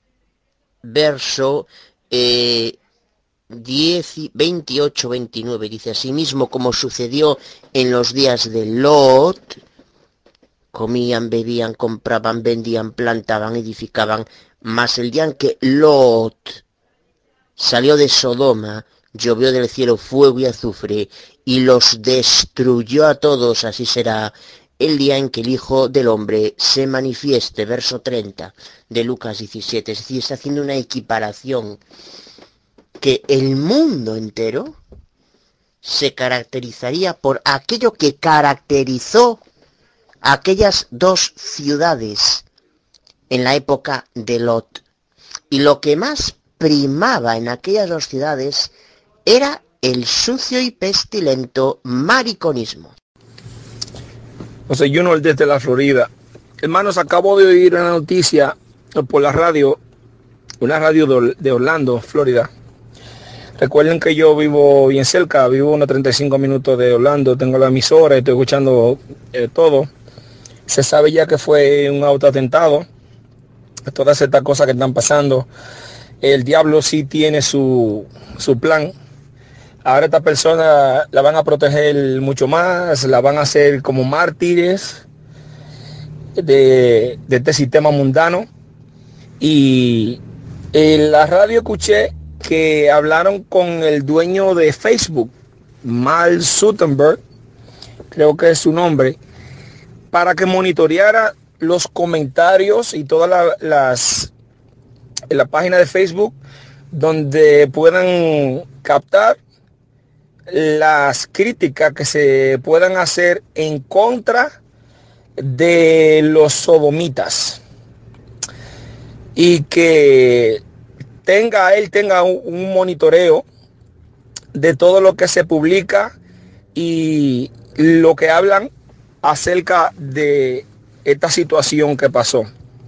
Speaker 3: verso eh, veintiocho veintinueve, dice: asimismo como sucedió en los días de Lot, comían, bebían, compraban, vendían, plantaban, edificaban, mas el día en que Lot salió de Sodoma, llovió del cielo fuego y azufre y los destruyó a todos. Así será el día en que el Hijo del Hombre se manifieste. Verso treinta de Lucas diecisiete. Es decir, está haciendo una equiparación que el mundo entero se caracterizaría por aquello que caracterizó a aquellas dos ciudades en la época de Lot. Y lo que más primaba en aquellas dos ciudades era el sucio y pestilento mariconismo.
Speaker 7: José Junior desde la Florida. Hermanos, acabo de oír una noticia por la radio, una radio de Orlando, Florida. Recuerden que yo vivo bien cerca, vivo unos treinta y cinco minutos de Orlando, tengo la emisora, estoy escuchando eh, todo. Se sabe ya que fue un autoatentado, todas estas cosas que están pasando. El diablo sí tiene su, su plan. Ahora esta persona la van a proteger mucho más, la van a hacer como mártires de, de este sistema mundano. Y en la radio escuché que hablaron con el dueño de Facebook, Mark Zuckerberg, creo que es su nombre, para que monitoreara los comentarios y todas la, las en la página de Facebook, donde puedan captar las críticas que se puedan hacer en contra de los sodomitas, y que tenga él tenga un, un monitoreo de todo lo que se publica y lo que hablan acerca de esta situación que pasó.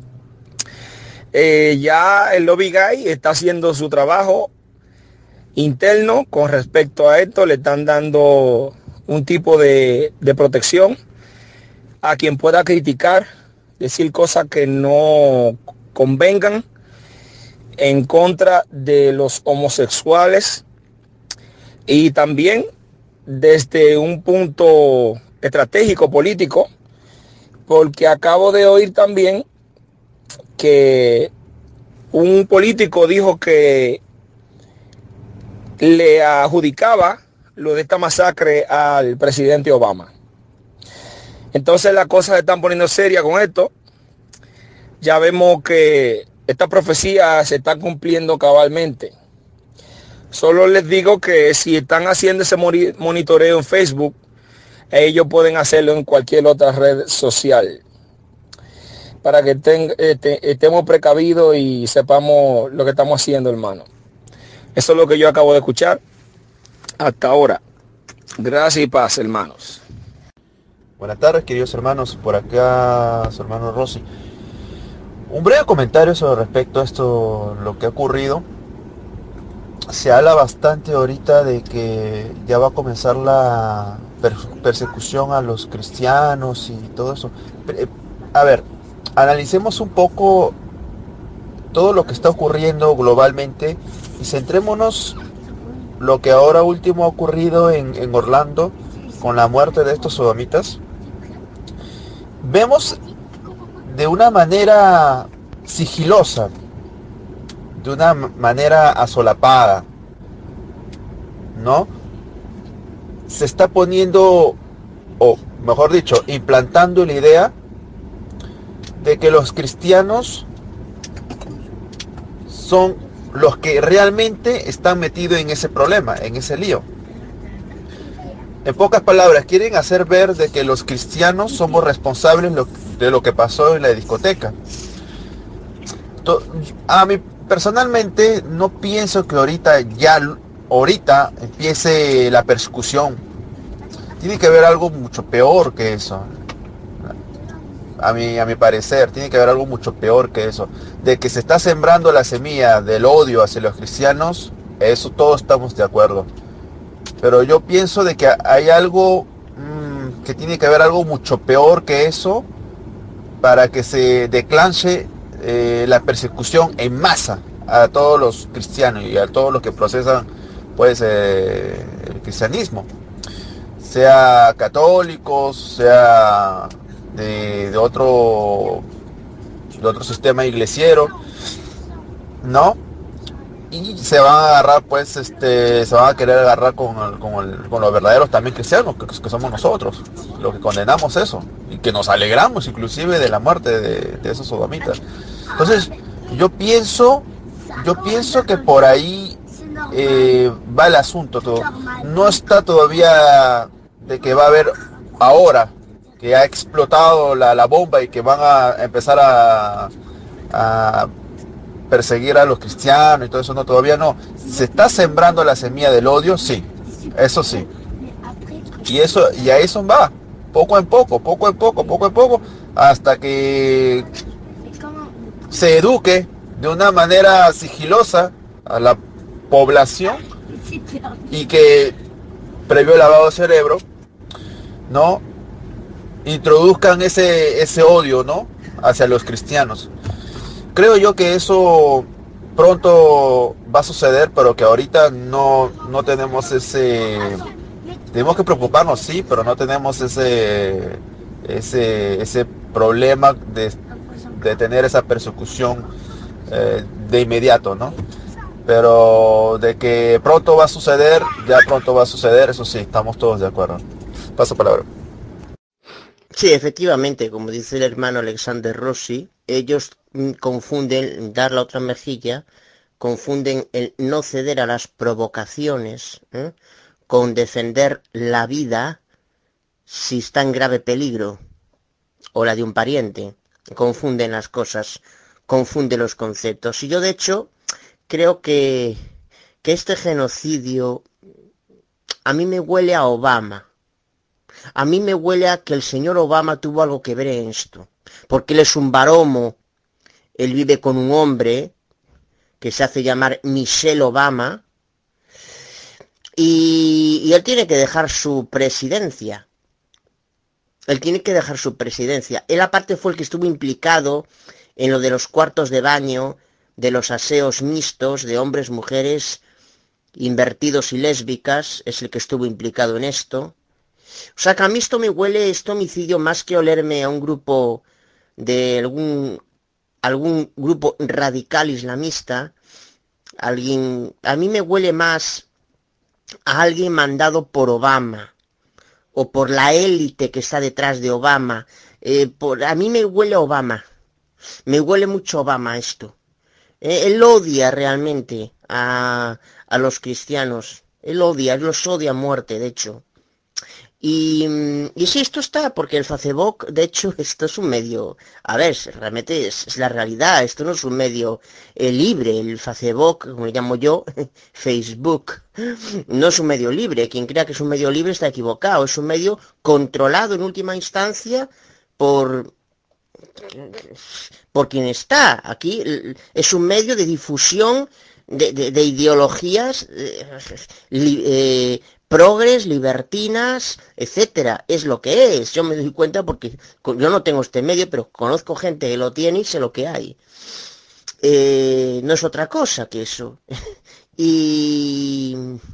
Speaker 7: Eh, ya el lobby gay está haciendo su trabajo interno con respecto a esto, le están dando un tipo de, de protección a quien pueda criticar, decir cosas que no convengan en contra de los homosexuales y también desde un punto estratégico político, porque acabo de oír también que un político dijo que le adjudicaba lo de esta masacre al presidente Obama. Entonces las cosas se están poniendo serias con esto. Ya vemos que estas profecías se están cumpliendo cabalmente. Solo les digo que si están haciendo ese monitoreo en Facebook, ellos pueden hacerlo en cualquier otra red social, para que ten, este, estemos precavidos y sepamos lo que estamos haciendo, hermano. Eso es lo que yo acabo de escuchar hasta ahora. Gracias y paz, hermanos.
Speaker 10: Buenas tardes, queridos hermanos. Por acá su hermano Rossi. Un breve comentario sobre respecto a esto, lo que ha ocurrido. Se habla bastante ahorita de que ya va a comenzar la persecución a los cristianos y todo eso. A ver, analicemos un poco todo lo que está ocurriendo globalmente y centrémonos lo que ahora último ha ocurrido en, en Orlando con la muerte de estos sodomitas. Vemos de una manera sigilosa, de una manera asolapada, ¿no? Se está poniendo, o mejor dicho, implantando la idea de que los cristianos son los que realmente están metidos en ese problema, en ese lío. En pocas palabras, quieren hacer ver de que los cristianos somos responsables de lo que pasó en la discoteca. A mí personalmente no pienso que ahorita ya ahorita empiece la persecución. Tiene que haber algo mucho peor que eso. A mi, a mi parecer, tiene que haber algo mucho peor que eso. De que se está sembrando la semilla del odio hacia los cristianos, eso todos estamos de acuerdo. Pero yo pienso de que hay algo, mmm, que tiene que haber algo mucho peor que eso para que se declanche eh, la persecución en masa a todos los cristianos y a todos los que procesan pues eh, el cristianismo. Sea católicos, sea de, de otro de otro sistema iglesiero, ¿no? Y se van a agarrar, pues, este, se van a querer agarrar con, el, con, el, con los verdaderos también cristianos, que, que somos nosotros, los que condenamos eso, y que nos alegramos inclusive de la muerte de, de esos sodomitas. Entonces, yo pienso, yo pienso que por ahí eh, va el asunto todo. No está todavía de que va a haber ahora, que ha explotado la, la bomba y que van a empezar a, a perseguir a los cristianos y todo eso, no, todavía no. Se está sembrando la semilla del odio, sí, eso sí. Y eso, y a eso va, poco en poco, poco en poco, poco en poco, hasta que se eduque de una manera sigilosa a la población y que, previo lavado de cerebro, ¿no?, introduzcan ese, ese odio, ¿no?, hacia los cristianos. Creo yo que eso pronto va a suceder, pero que ahorita no, no tenemos ese... Tenemos que preocuparnos, sí, pero no tenemos ese ese, ese problema de, de tener esa persecución eh, de inmediato, ¿no? Pero de que pronto va a suceder, ya pronto va a suceder, eso sí, estamos todos de acuerdo. Paso palabra.
Speaker 3: Sí, efectivamente, como dice el hermano Alexander Rossi, ellos confunden dar la otra mejilla, confunden el no ceder a las provocaciones, ¿eh?, con defender la vida si está en grave peligro, o la de un pariente. Confunden las cosas, confunden los conceptos. Y yo, de hecho, creo que, que este genocidio a mí me huele a Obama. A mí me huele a que el señor Obama tuvo algo que ver en esto, porque él es un baromo, él vive con un hombre que se hace llamar Michelle Obama, y, y él tiene que dejar su presidencia. Él tiene que dejar su presidencia. Él aparte fue el que estuvo implicado en lo de los cuartos de baño, de los aseos mixtos de hombres, mujeres, invertidos y lésbicas, es el que estuvo implicado en esto. O sea que a mí esto me huele, este homicidio, más que olerme a un grupo de algún, algún grupo radical islamista, alguien, a mí me huele más a alguien mandado por Obama o por la élite que está detrás de Obama. Eh, por, a mí me huele a Obama, me huele mucho Obama esto. Eh, él odia realmente a, a los cristianos, él odia, él los odia a muerte, de hecho. Y, y sí, esto está, porque el Facebook, de hecho, esto es un medio, a ver, realmente es, es la realidad, esto no es un medio eh, libre, el Facebook, como le llamo yo, Facebook, no es un medio libre, quien crea que es un medio libre está equivocado, es un medio controlado en última instancia por, por quien está, aquí es un medio de difusión de, de, de ideologías eh, eh, progres, libertinas, etcétera. Es lo que es. Yo me doy cuenta porque yo no tengo este medio, pero conozco gente que lo tiene y sé lo que hay. Eh, no es otra cosa que eso. y...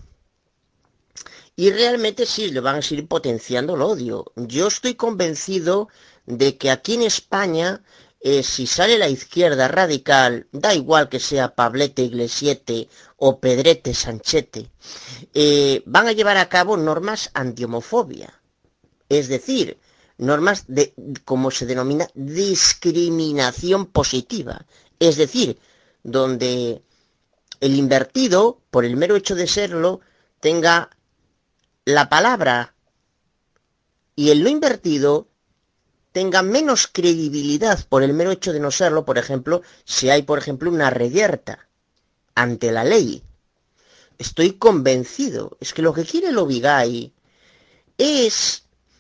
Speaker 3: Y realmente sí, le van a seguir potenciando el odio. Yo estoy convencido de que aquí en España, eh, si sale la izquierda radical, da igual que sea Pablete Iglesiete o Pedrete Sanchete, eh, van a llevar a cabo normas antihomofobia. Es decir, normas de, como se denomina, discriminación positiva. Es decir, donde el invertido, por el mero hecho de serlo, tenga la palabra y el no invertido tenga menos credibilidad por el mero hecho de no serlo, por ejemplo, si hay, por ejemplo, una reyerta ante la ley. Estoy convencido, es que lo que quiere el Obigay es...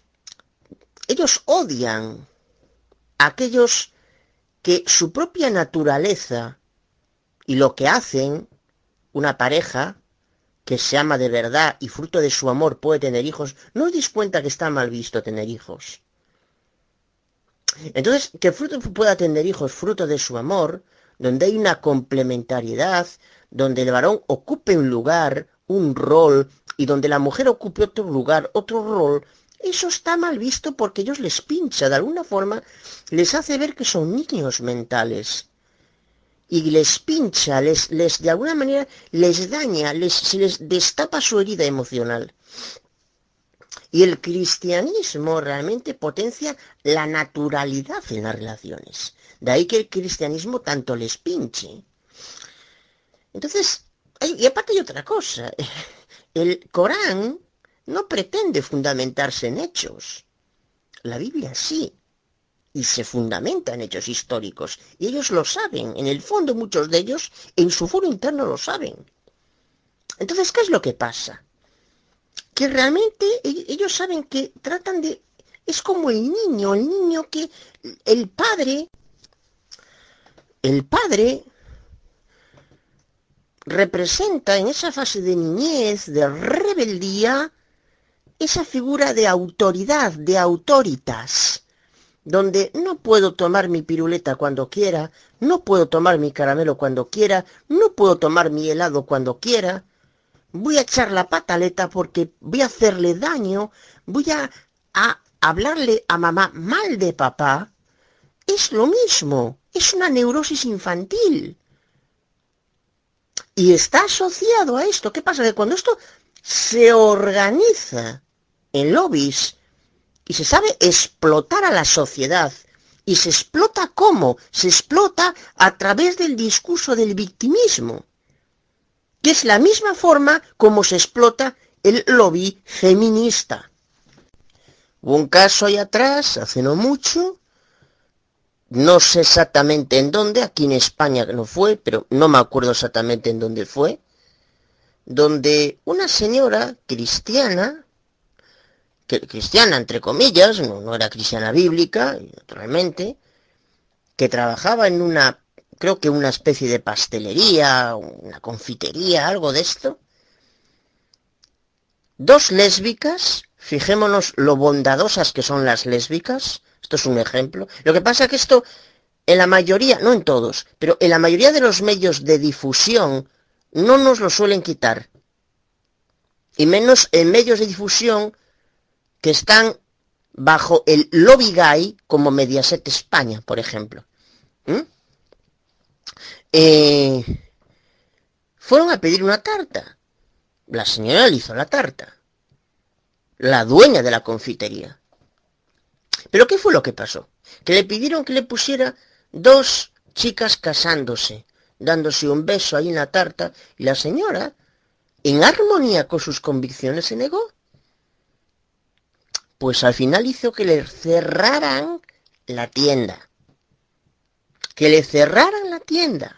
Speaker 3: Ellos odian a aquellos que su propia naturaleza y lo que hacen, una pareja que se ama de verdad y fruto de su amor puede tener hijos, no os dais cuenta que está mal visto tener hijos. Entonces, que fruto pueda tener hijos fruto de su amor, donde hay una complementariedad, donde el varón ocupe un lugar, un rol, y donde la mujer ocupe otro lugar, otro rol, eso está mal visto porque ellos les pincha, de alguna forma les hace ver que son niños mentales. Y les pincha, les, les de alguna manera les daña, les, se les destapa su herida emocional. Y el cristianismo realmente potencia la naturalidad en las relaciones. De ahí que el cristianismo tanto les pinche. Entonces, hay, y aparte hay otra cosa. El Corán no pretende fundamentarse en hechos. La Biblia sí. Y se fundamenta en hechos históricos. Y ellos lo saben. En el fondo, muchos de ellos, en su foro interno lo saben. Entonces, ¿qué es lo que pasa? Que realmente ellos saben que tratan de... Es como el niño, el niño que... El padre... El padre representa en esa fase de niñez, de rebeldía, esa figura de autoridad, de autoritas, donde no puedo tomar mi piruleta cuando quiera, no puedo tomar mi caramelo cuando quiera, no puedo tomar mi helado cuando quiera, voy a echar la pataleta porque voy a hacerle daño, voy a, a hablarle a mamá mal de papá. Es lo mismo, es una neurosis infantil. Y está asociado a esto. ¿Qué pasa? Que cuando esto se organiza en lobbies y se sabe explotar a la sociedad, y se explota ¿cómo? Se explota a través del discurso del victimismo, que es la misma forma como se explota el lobby feminista. Hubo un caso ahí atrás, hace no mucho, no sé exactamente en dónde, aquí en España no fue, pero no me acuerdo exactamente en dónde fue, donde una señora cristiana, que, cristiana entre comillas, no, no era cristiana bíblica, naturalmente, que trabajaba en una, creo que una especie de pastelería, una confitería, algo de esto, dos lésbicas, fijémonos lo bondadosas que son las lésbicas, esto es un ejemplo. Lo que pasa es que esto en la mayoría, no en todos, pero en la mayoría de los medios de difusión no nos lo suelen quitar. Y menos en medios de difusión que están bajo el lobby gay, como Mediaset España, por ejemplo. ¿Mm? Eh, fueron a pedir una tarta. La señora le hizo la tarta. La dueña de la confitería. ¿Pero qué fue lo que pasó? Que le pidieron que le pusiera dos chicas casándose, dándose un beso ahí en la tarta, y la señora, en armonía con sus convicciones, se negó. Pues al final hizo que le cerraran la tienda. Que le cerraran la tienda.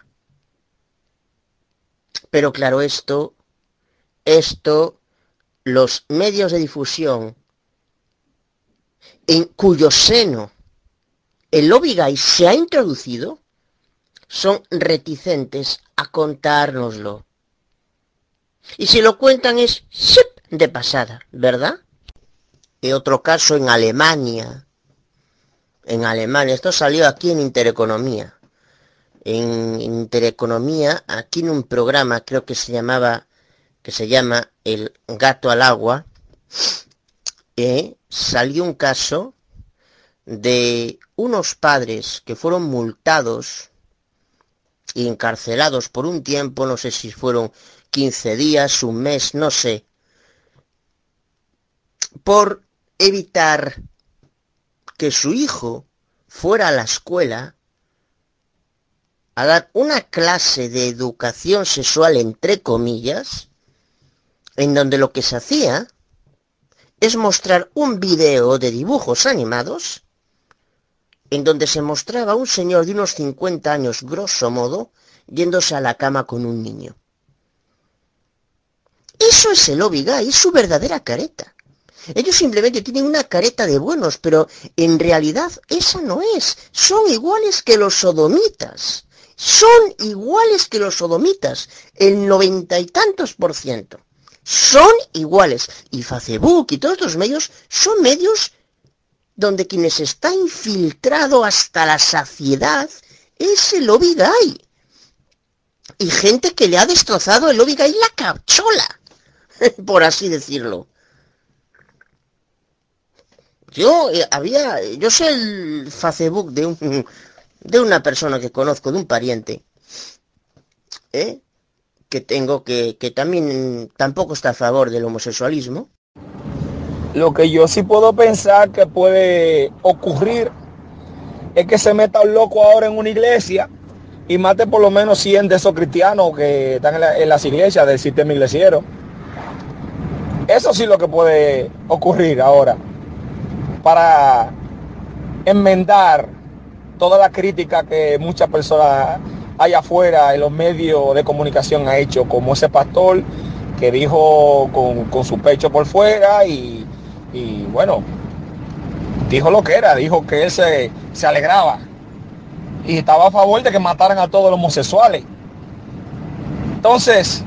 Speaker 3: Pero claro, esto, esto, los medios de difusión, en cuyo seno el lobby gay se ha introducido, son reticentes a contárnoslo. Y si lo cuentan es ¡ship! De pasada, ¿verdad? Y otro caso en Alemania. En Alemania, esto salió aquí en Intereconomía. En Intereconomía, aquí en un programa, creo que se llamaba, que se llama El gato al agua, eh, salió un caso de unos padres que fueron multados y encarcelados por un tiempo, no sé si fueron quince días, un mes, no sé, por evitar que su hijo fuera a la escuela a dar una clase de educación sexual, entre comillas, en donde lo que se hacía es mostrar un video de dibujos animados en donde se mostraba a un señor de unos cincuenta años, grosso modo, yéndose a la cama con un niño. Eso es el lobby gay, es su verdadera careta. Ellos simplemente tienen una careta de buenos, pero en realidad esa no es. Son iguales que los sodomitas. Son iguales que los sodomitas. El noventa y tantos por ciento. Son iguales. Y Facebook y todos estos medios son medios donde quienes está infiltrado hasta la saciedad es el lobby gay. Y gente que le ha destrozado el lobby gay la cachola, por así decirlo. Yo eh, había, yo sé el Facebook de un de una persona que conozco, de un pariente, ¿eh? que tengo que, que también tampoco está a favor del homosexualismo.
Speaker 7: Lo que yo sí puedo pensar que puede ocurrir es que se meta un loco ahora en una iglesia y mate por lo menos cien de esos cristianos que están en, la, en las iglesias del sistema iglesiero. Eso sí es lo que puede ocurrir ahora, para enmendar toda la crítica que muchas personas allá afuera en los medios de comunicación ha hecho, como ese pastor que dijo con, con su pecho por fuera y, y bueno, dijo lo que era, dijo que él se, se alegraba y estaba a favor de que mataran a todos los homosexuales. Entonces,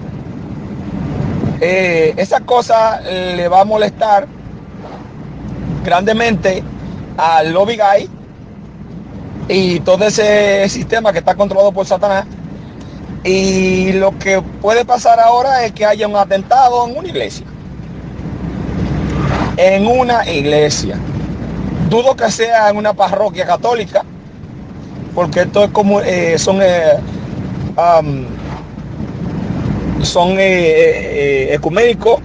Speaker 7: eh, esa cosa le va a molestar grandemente al lobby gay y todo ese sistema que está controlado por Satanás. Y lo que puede pasar ahora es que haya un atentado en una iglesia. En una iglesia. Dudo que sea en una parroquia católica, porque esto es como eh, son eh, um, son eh, eh, ecuménicos.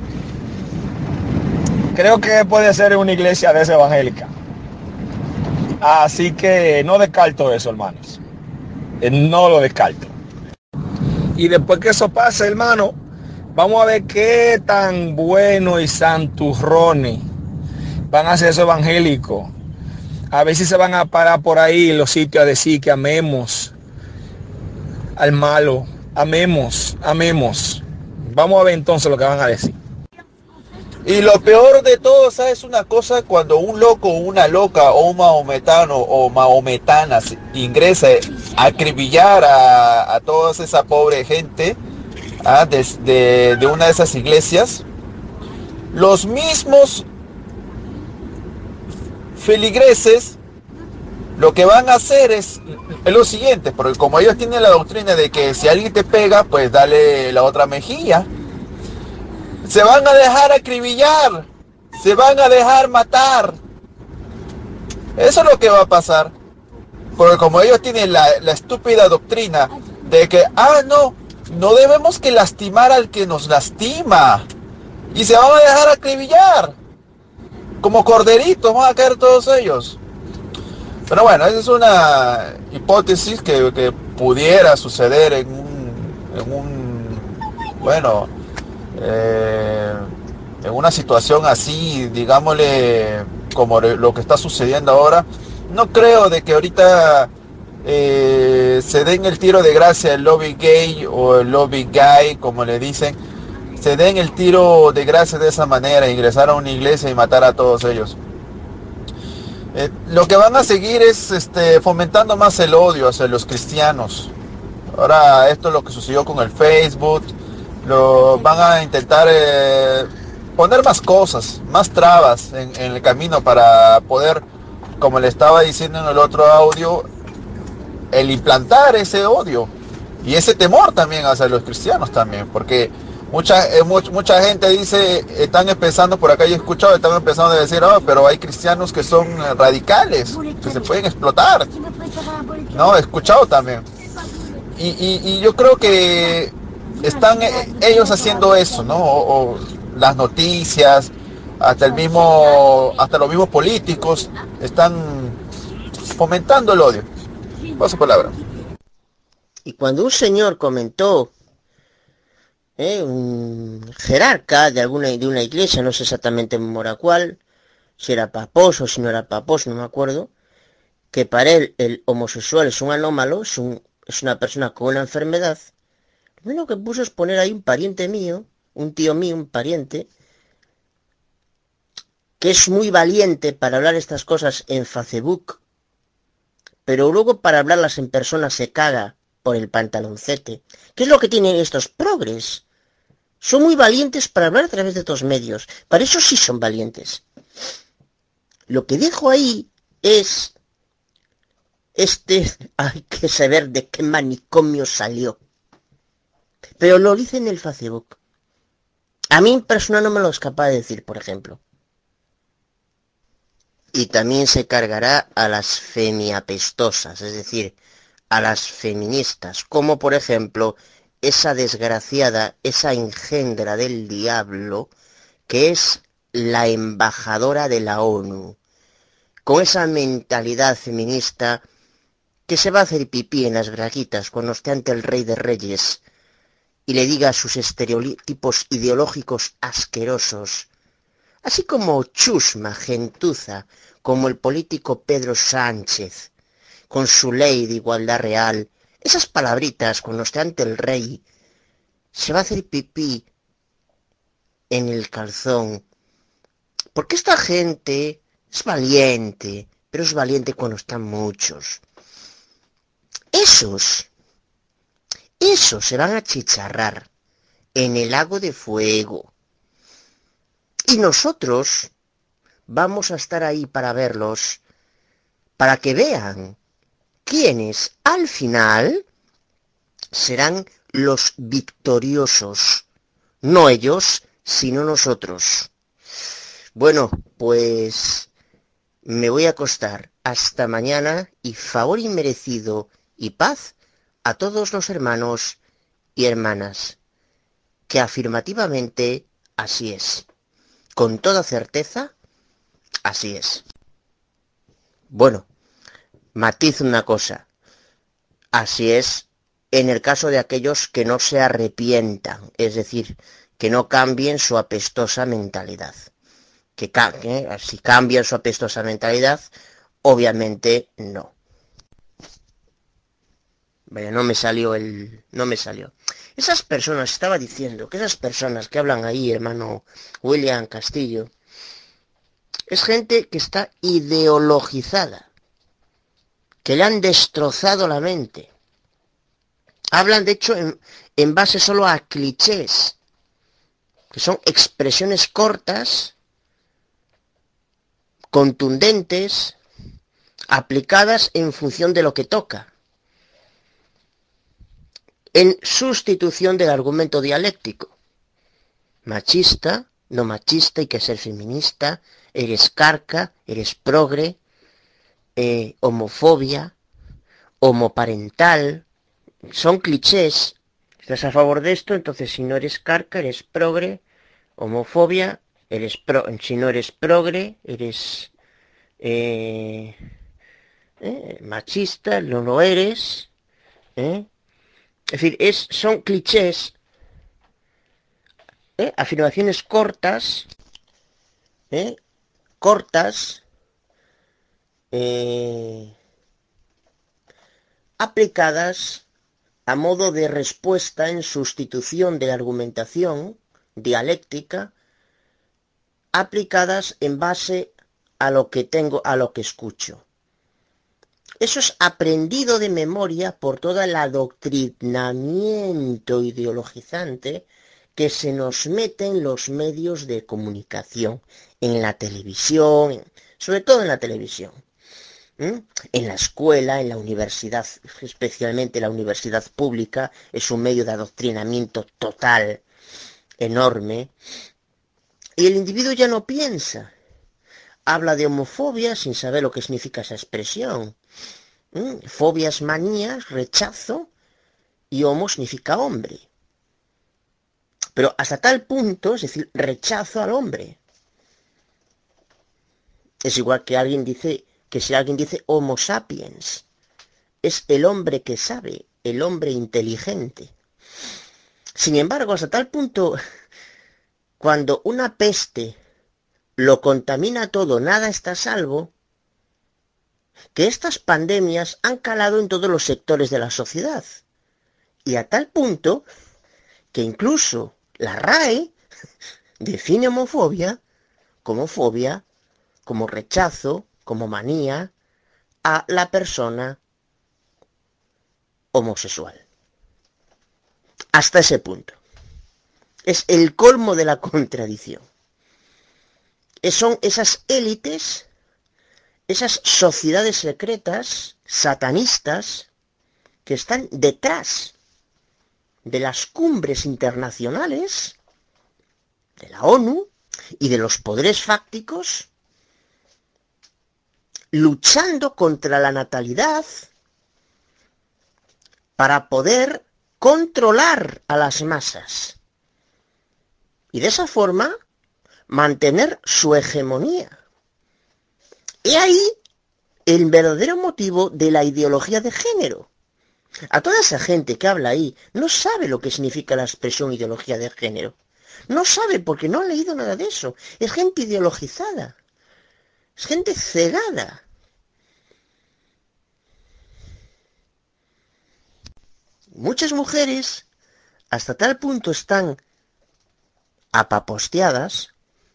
Speaker 7: Creo que puede ser en una iglesia de esa evangélica. Así que no descarto eso, hermanos. No lo descarto. Y después que eso pase, hermano, vamos a ver qué tan bueno y santurrones van a ser esos evangélicos. A ver si se van a parar por ahí en los sitios a decir que amemos al malo. Amemos, amemos. Vamos a ver entonces lo que van a decir.
Speaker 10: Y lo peor de todo, ¿sabes una cosa? Cuando un loco, una loca o un maometano o maometana ingresa a acribillar a, a toda esa pobre gente ¿ah? de, de, de una de esas iglesias, los mismos feligreses lo que van a hacer es, es lo siguiente, porque como ellos tienen la doctrina de que si alguien te pega, pues dale la otra mejilla, se van a dejar acribillar, se van a dejar matar. Eso es lo que va a pasar. Porque como ellos tienen la, la estúpida doctrina de que, ah, no, no debemos que lastimar al que nos lastima. Y se van a dejar acribillar. Como corderitos van a caer todos ellos. Pero bueno, esa es una hipótesis que, que pudiera suceder en un, en un bueno, eh, en una situación así, digámosle, como lo que está sucediendo ahora. No creo de que ahorita eh, se den el tiro de gracia el lobby gay o el lobby gay, como le dicen, se den el tiro de gracia de esa manera, ingresar a una iglesia y matar a todos ellos. Eh, lo que van a seguir es este, fomentando más el odio hacia los cristianos. Ahora esto es lo que sucedió con el Facebook, lo van a intentar eh, poner más cosas, más trabas en, en el camino para poder, como le estaba diciendo en el otro audio, el implantar ese odio y ese temor también hacia los cristianos también, porque mucha eh, much, mucha gente dice, están empezando, por acá yo he escuchado, están empezando a decir, oh, pero hay cristianos que son radicales, que se pueden explotar. No, he escuchado también. Y, y, y yo creo que están eh, ellos haciendo eso, ¿no? O, o las noticias, hasta el mismo, hasta los mismos políticos están fomentando el odio. Paso palabra.
Speaker 3: Y cuando un señor comentó, eh, un jerarca de alguna de una iglesia, no sé exactamente en memoria cuál, si era paposo o si no era paposo, no me acuerdo, que para él el homosexual es un anómalo, es, un, es una persona con una enfermedad, lo único que puso es poner ahí un pariente mío, un tío mío, un pariente, que es muy valiente para hablar estas cosas en Facebook, pero luego para hablarlas en persona se caga por el pantaloncete. ¿Qué es lo que tienen estos progres? Son muy valientes para hablar a través de estos medios. Para eso sí son valientes. Lo que dejo ahí es este... Hay que saber de qué manicomio salió. Pero lo dice en el Facebook. A mí en persona no me lo es capaz de decir, por ejemplo. Y también se cargará a las femiapestosas, es decir, a las feministas, como por ejemplo esa desgraciada, esa engendra del diablo, que es la embajadora de la ONU, con esa mentalidad feminista que se va a hacer pipí en las braguitas cuando esté ante el Rey de Reyes y le diga sus estereotipos ideológicos asquerosos, así como chusma, gentuza, como el político Pedro Sánchez, con su ley de igualdad real. Esas palabritas, cuando esté ante el rey, se va a hacer pipí en el calzón. Porque esta gente es valiente, pero es valiente cuando están muchos. Esos, esos se van a chicharrar en el lago de fuego. Y nosotros vamos a estar ahí para verlos, para que vean quiénes al final serán los victoriosos. No ellos, sino nosotros. Bueno, pues me voy a acostar. Hasta mañana y favor inmerecido y paz a todos los hermanos y hermanas. Que afirmativamente así es. Con toda certeza, así es. Bueno, matizo una cosa. Así es en el caso de aquellos que no se arrepientan, es decir, que no cambien su apestosa mentalidad. Que eh, si cambian su apestosa mentalidad, obviamente no. Bueno, no me salió el... no me salió. Esas personas, estaba diciendo que esas personas que hablan ahí, hermano William Castillo, es gente que está ideologizada, que le han destrozado la mente. Hablan, de hecho, en, en base solo a clichés, que son expresiones cortas, contundentes, aplicadas en función de lo que toca, en sustitución del argumento dialéctico. Machista, no machista, hay que ser feminista, eres carca, eres progre, eh, homofobia, homoparental, son clichés. ¿Estás a favor de esto? Entonces si no eres carca, eres progre, homofobia, eres pro, si no eres progre, eres eh, eh, machista, no lo eres, ¿eh? Es decir, es, son clichés, ¿eh? Afirmaciones cortas, ¿eh? cortas, eh, aplicadas a modo de respuesta en sustitución de la argumentación dialéctica, aplicadas en base a lo que tengo, a lo que escucho. Eso es aprendido de memoria por todo el adoctrinamiento ideologizante que se nos mete en los medios de comunicación, en la televisión, sobre todo en la televisión, ¿Mm? en la escuela, en la universidad, especialmente la universidad pública, es un medio de adoctrinamiento total, enorme, y el individuo ya no piensa. Habla de homofobia sin saber lo que significa esa expresión. ¿Mm? Fobias, manías, rechazo, y homo significa hombre. Pero hasta tal punto, es decir, rechazo al hombre. Es igual que alguien dice, que si alguien dice homo sapiens, es el hombre que sabe, el hombre inteligente. Sin embargo, hasta tal punto, cuando una peste lo contamina todo, nada está a salvo, que estas pandemias han calado en todos los sectores de la sociedad. Y a tal punto que incluso la R A E define homofobia como fobia, como rechazo, como manía a la persona homosexual. Hasta ese punto. Es el colmo de la contradicción. Son esas élites, esas sociedades secretas, satanistas, que están detrás de las cumbres internacionales, de la ONU y de los poderes fácticos, luchando contra la natalidad para poder controlar a las masas y de esa forma mantener su hegemonía. He ahí el verdadero motivo de la ideología de género. A toda esa gente que habla ahí no sabe lo que significa la expresión ideología de género. No sabe porque no ha leído nada de eso. Es gente ideologizada. Es gente cegada. Muchas mujeres hasta tal punto están apaposteadas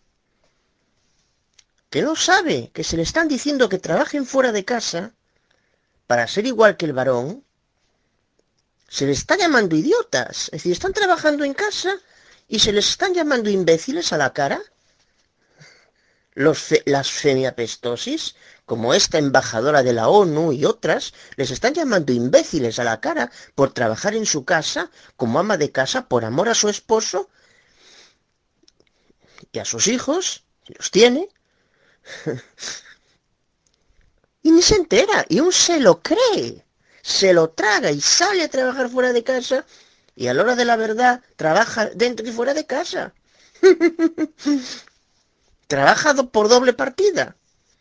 Speaker 3: que no sabe que se le están diciendo que trabajen fuera de casa para ser igual que el varón. Se les está llamando idiotas, es decir, están trabajando en casa y se les están llamando imbéciles a la cara. Los fe, las femiapestosis, como esta embajadora de la ONU y otras, les están llamando imbéciles a la cara por trabajar en su casa como ama de casa por amor a su esposo y a sus hijos, si los tiene. Y ni se entera, y aún se lo cree. Se lo traga y sale a trabajar fuera de casa y a la hora de la verdad trabaja dentro y fuera de casa. Trabaja por doble partida.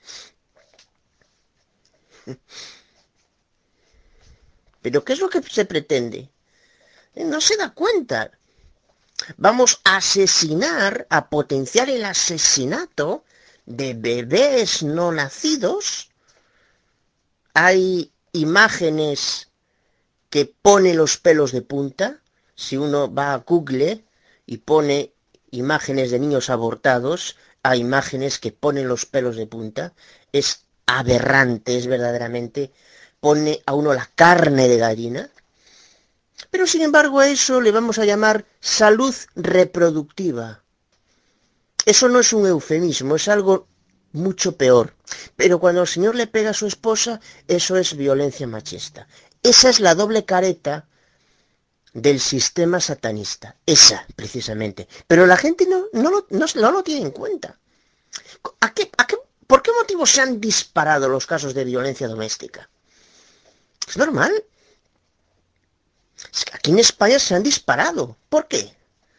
Speaker 3: Pero ¿qué es lo que se pretende? No se da cuenta. Vamos a asesinar, a potenciar el asesinato de bebés no nacidos. Hay imágenes que pone los pelos de punta. Si uno va a Google y pone imágenes de niños abortados, hay imágenes que ponen los pelos de punta. Es aberrante, es verdaderamente, pone a uno la carne de gallina. Pero sin embargo a eso le vamos a llamar salud reproductiva. Eso no es un eufemismo, es algo mucho peor. Pero cuando el Señor le pega a su esposa, eso es violencia machista. Esa es la doble careta del sistema satanista. Esa, precisamente. Pero la gente no, no, lo, no, no lo tiene en cuenta. ¿A qué, a qué, ¿Por qué motivo se han disparado los casos de violencia doméstica? Es normal. Es que aquí en España se han disparado. ¿Por qué?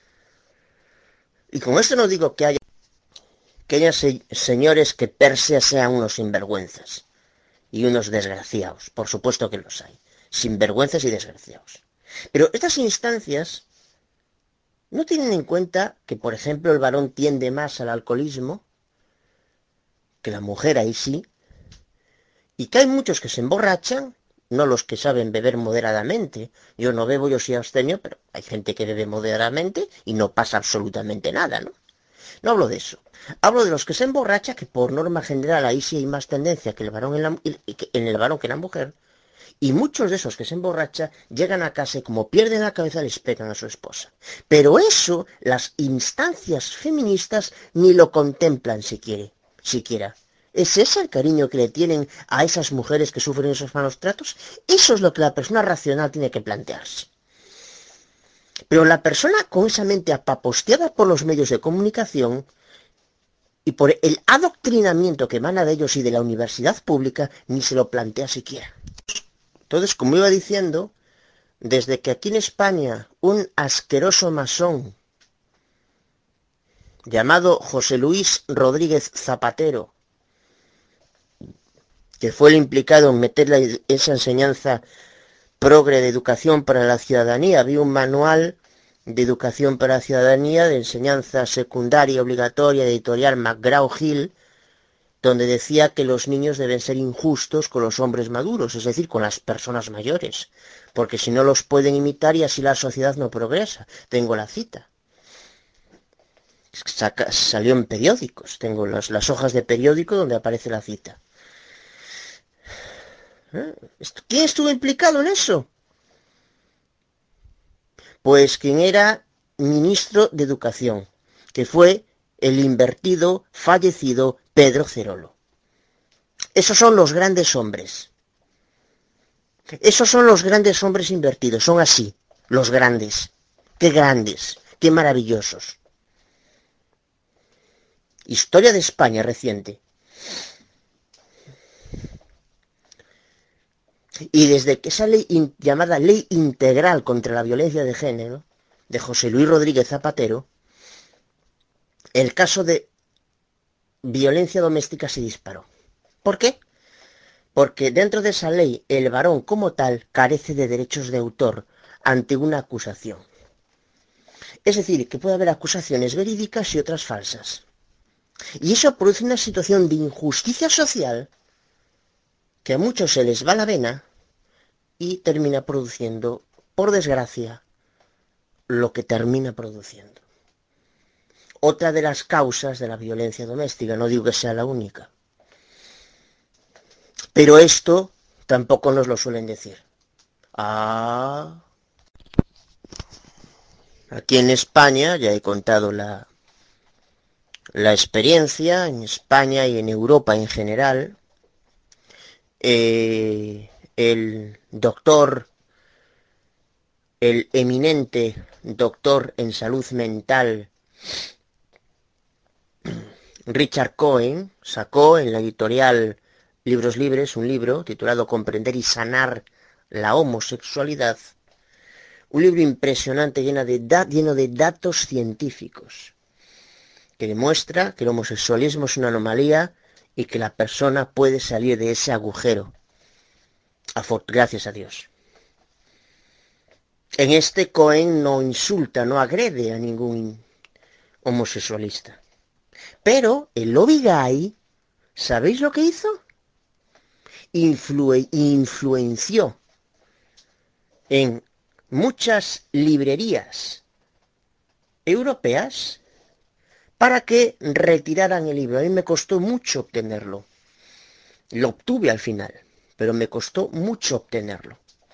Speaker 3: Y con esto no digo que haya, que haya se, señores que per se sean unos sinvergüenzas y unos desgraciados. Por supuesto que los hay. Sinvergüenzas y desgraciados. Pero estas instancias no tienen en cuenta que, por ejemplo, el varón tiende más al alcoholismo que la mujer, ahí sí, y que hay muchos que se emborrachan, no los que saben beber moderadamente. Yo no bebo, yo soy abstemio, pero hay gente que bebe moderadamente y no pasa absolutamente nada, ¿no? No hablo de eso. Hablo de los que se emborrachan, que por norma general ahí sí hay más tendencia que el varón en, la, en el varón que en la mujer, y muchos de esos que se emborrachan llegan a casa y como pierden la cabeza les pegan a su esposa. Pero eso las instancias feministas ni lo contemplan siquiera. siquiera. ¿Es ese el cariño que le tienen a esas mujeres que sufren esos malos tratos? Eso es lo que la persona racional tiene que plantearse. Pero la persona con esa mente apaposteada por los medios de comunicación y por el adoctrinamiento que emana de ellos y de la universidad pública, ni se lo plantea siquiera. Entonces, como iba diciendo, desde que aquí en España un asqueroso masón llamado José Luis Rodríguez Zapatero, que fue el implicado en meter la, esa enseñanza progre de educación para la ciudadanía, había un manual de educación para la ciudadanía, de enseñanza secundaria obligatoria, editorial McGraw-Hill, donde decía que los niños deben ser injustos con los hombres maduros, es decir, con las personas mayores, porque si no los pueden imitar y así la sociedad no progresa. Tengo la cita. Saca, salió en periódicos, tengo las, las hojas de periódico donde aparece la cita. ¿Eh? ¿Quién estuvo implicado en eso? Pues quien era ministro de Educación, que fue el invertido, fallecido Pedro Cerolo. Esos son los grandes hombres. Esos son los grandes hombres invertidos, son así, los grandes. Qué grandes, qué maravillosos. Historia de España reciente. Y desde que esa ley in, llamada Ley Integral contra la Violencia de Género, de José Luis Rodríguez Zapatero, el caso de violencia doméstica se disparó. ¿Por qué? Porque dentro de esa ley el varón como tal carece de derechos de autor ante una acusación. Es decir, que puede haber acusaciones verídicas y otras falsas. Y eso produce una situación de injusticia social que a muchos se les va la vena y termina produciendo, por desgracia, lo que termina produciendo. Otra de las causas de la violencia doméstica, no digo que sea la única. Pero esto tampoco nos lo suelen decir. Ah, aquí en España, ya he contado la, la experiencia, en España y en Europa en general, eh, el doctor, el eminente doctor en salud mental, Richard Cohen, sacó en la editorial Libros Libres un libro titulado Comprender y sanar la homosexualidad, un libro impresionante lleno de, da- lleno de datos científicos que demuestra que el homosexualismo es una anomalía y que la persona puede salir de ese agujero, gracias a Dios. En este Cohen no insulta, no agrede a ningún homosexualista. Pero el lobby gay, ¿sabéis lo que hizo? Influ- influenció en muchas librerías europeas para que retiraran el libro. A mí me costó mucho obtenerlo. Lo obtuve al final, pero me costó mucho obtenerlo.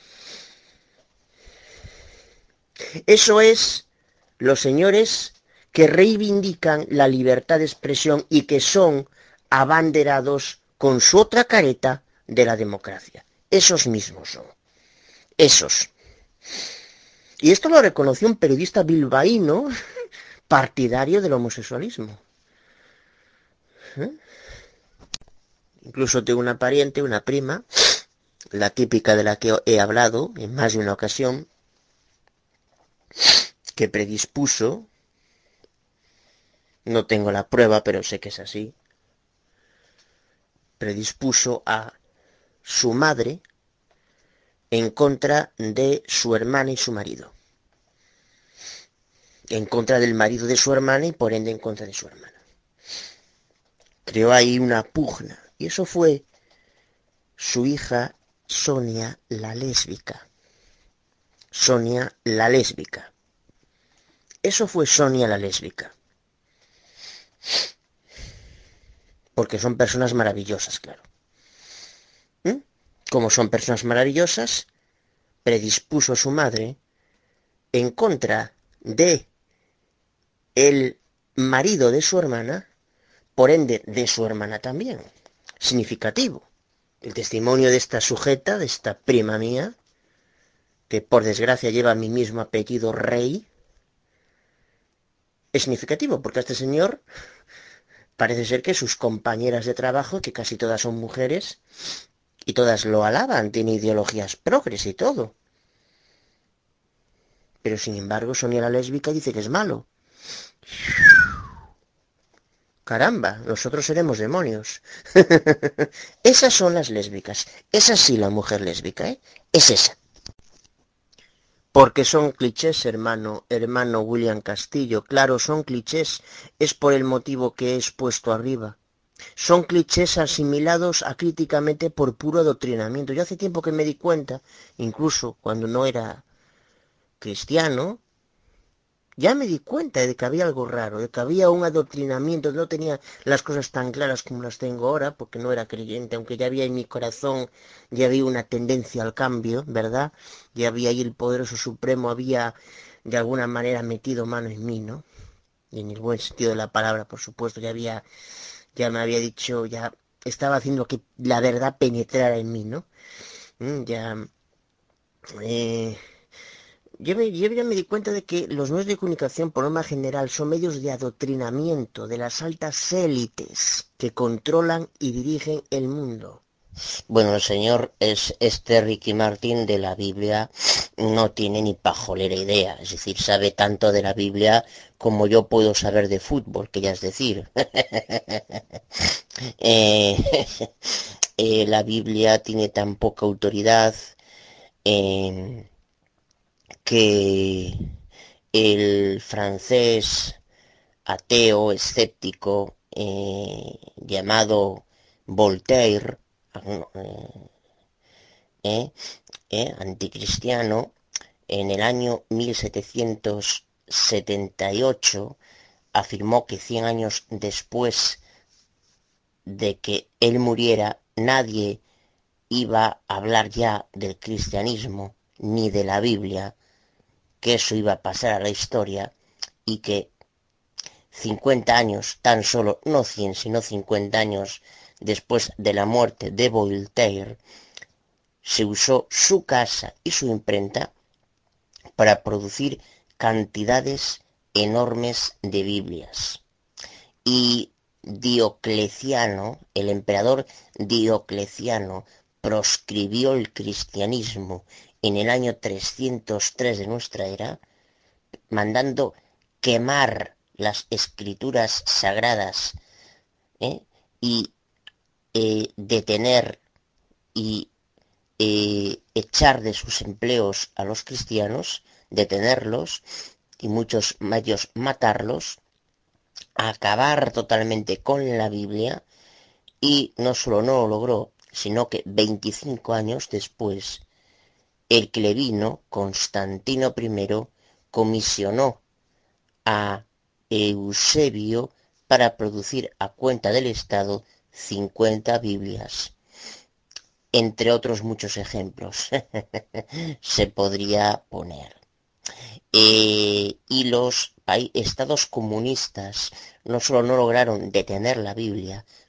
Speaker 3: Eso es los señores que reivindican la libertad de expresión y que son abanderados con su otra careta de la democracia. Esos mismos son. Esos. Y esto lo reconoció un periodista bilbaíno partidario del homosexualismo. ¿Eh? Incluso tengo una pariente, una prima, la típica de la que he hablado en más de una ocasión, que predispuso, no tengo la prueba, pero sé que es así, predispuso a su madre en contra de su hermana y su marido. En contra del marido de su hermana y por ende en contra de su hermana. Creó ahí una pugna. Y eso fue su hija Sonia la lésbica. Sonia la lésbica. Eso fue Sonia la lésbica. Porque son personas maravillosas, claro. ¿Mm? Como son personas maravillosas, predispuso a su madre en contra de el marido de su hermana, por ende de su hermana también. Significativo. El testimonio de esta sujeta, de esta prima mía, que por desgracia lleva mi mismo apellido Rey, es significativo, porque a este señor parece ser que sus compañeras de trabajo, que casi todas son mujeres, y todas lo alaban, tiene ideologías progres y todo. Pero sin embargo, Sonia la lésbica dice que es malo. Caramba, nosotros seremos demonios. Esas son las lésbicas. Esa sí, la mujer lésbica, ¿eh? Es esa. Porque son clichés, hermano, hermano William Castillo. Claro, son clichés. Es por el motivo que he expuesto arriba. Son clichés asimilados acríticamente por puro adoctrinamiento. Yo hace tiempo que me di cuenta, incluso cuando no era cristiano, ya me di cuenta de que había algo raro, de que había un adoctrinamiento, no tenía las cosas tan claras como las tengo ahora, porque no era creyente, aunque ya había en mi corazón, ya había una tendencia al cambio, ¿verdad? Ya había ahí el poderoso supremo, había de alguna manera metido mano en mí, ¿no? Y en el buen sentido de la palabra, por supuesto, ya había, ya me había dicho, ya estaba haciendo que la verdad penetrara en mí, ¿no? Mm, ya... Eh... Yo, me, yo ya me di cuenta de que los medios de comunicación, por norma general, son medios de adoctrinamiento de las altas élites que controlan y dirigen el mundo. Bueno, el señor es este Ricky Martin de la Biblia, no tiene ni pajolera idea, es decir, sabe tanto de la Biblia como yo puedo saber de fútbol, que ya es decir. eh, eh, la Biblia tiene tan poca autoridad eh, que el francés ateo, escéptico, eh, llamado Voltaire, eh, eh, anticristiano, en el año mil setecientos setenta y ocho afirmó que cien años después de que él muriera, nadie iba a hablar ya del cristianismo ni de la Biblia, que eso iba a pasar a la historia y que cincuenta años, tan solo, no cien, sino cincuenta años después de la muerte de Voltaire, se usó su casa y su imprenta para producir cantidades enormes de Biblias. Y Diocleciano, el emperador Diocleciano, proscribió el cristianismo en el año trescientos tres de nuestra era, mandando quemar las escrituras sagradas ¿eh? y eh, detener y eh, echar de sus empleos a los cristianos, detenerlos y muchos medios matarlos, acabar totalmente con la Biblia, y no solo no lo logró, sino que veinticinco años después, el que le vino, Constantino primero, comisionó a Eusebio para producir a cuenta del Estado cincuenta Biblias, entre otros muchos ejemplos se podría poner. Eh, y los estados comunistas no solo no lograron detener la Biblia,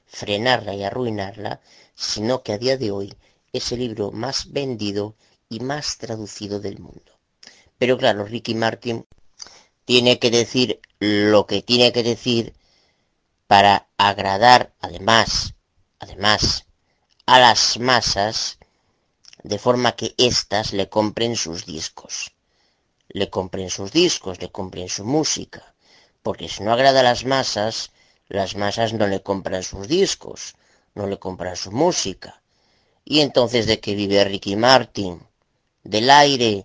Speaker 3: frenarla y arruinarla, sino que a día de hoy es el libro más vendido y más traducido del mundo. Pero claro, Ricky Martin tiene que decir lo que tiene que decir para agradar además, además, a las masas, de forma que éstas le compren sus discos. Le compren sus discos, le compren su música. Porque si no agrada a las masas, las masas no le compran sus discos, no le compran su música. ¿Y entonces de qué vive Ricky Martin? Del aire.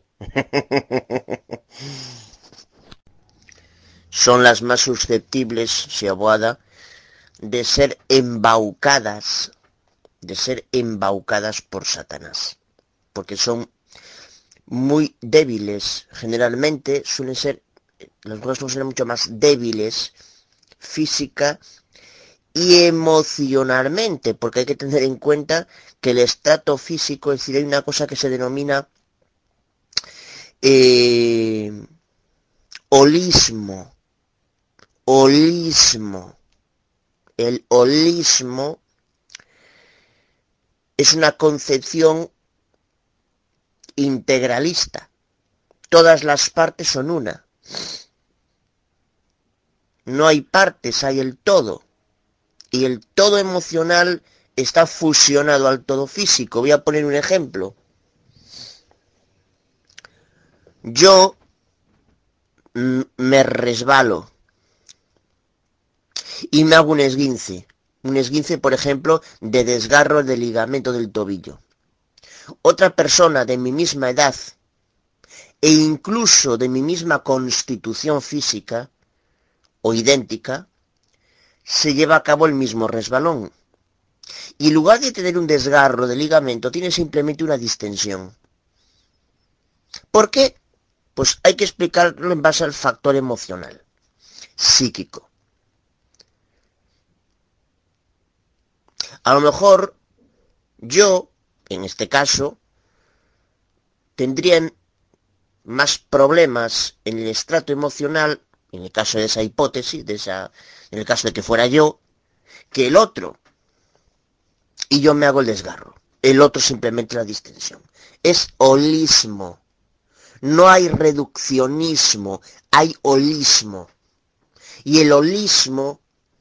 Speaker 3: Son las más susceptibles, Siaboada, de ser embaucadas, de ser embaucadas por Satanás. Porque son muy débiles, generalmente suelen ser, las mujeres suelen ser mucho más débiles física y emocionalmente, porque hay que tener en cuenta que el estrato físico, es decir, hay una cosa que se denomina eh, holismo, holismo, el holismo es una concepción integralista. Todas las partes son una. No hay partes, hay el todo. Y el todo emocional está fusionado al todo físico. Voy a poner un ejemplo. Yo me resbalo y me hago un esguince. Un esguince, por ejemplo, de desgarro del ligamento del tobillo. Otra persona de mi misma edad e incluso de mi misma constitución física o idéntica, se lleva a cabo el mismo resbalón. Y en lugar de tener un desgarro de ligamento, tiene simplemente una distensión. ¿Por qué? Pues hay que explicarlo en base al factor emocional, psíquico. A lo mejor yo, en este caso, tendría más problemas en el estrato emocional, en el caso de esa hipótesis, de esa, en el caso de que fuera yo, que el otro. Y yo me hago el desgarro. El otro simplemente la distensión. Es holismo. No hay reduccionismo, hay holismo. Y el holismo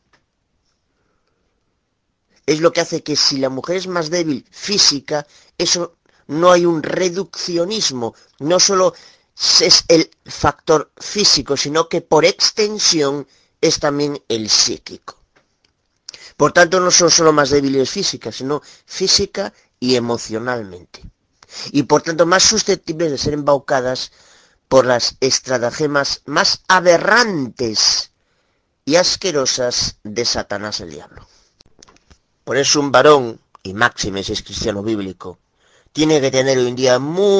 Speaker 3: es lo que hace que si la mujer es más débil física, eso no hay un reduccionismo. No solo es el factor físico, sino que por extensión es también el psíquico. Por tanto, no son solo más débiles físicas, sino física y emocionalmente. Y por tanto más susceptibles de ser embaucadas por las estratagemas más aberrantes y asquerosas de Satanás el diablo. Por eso un varón, y máxime si es cristiano bíblico, tiene que tener hoy en día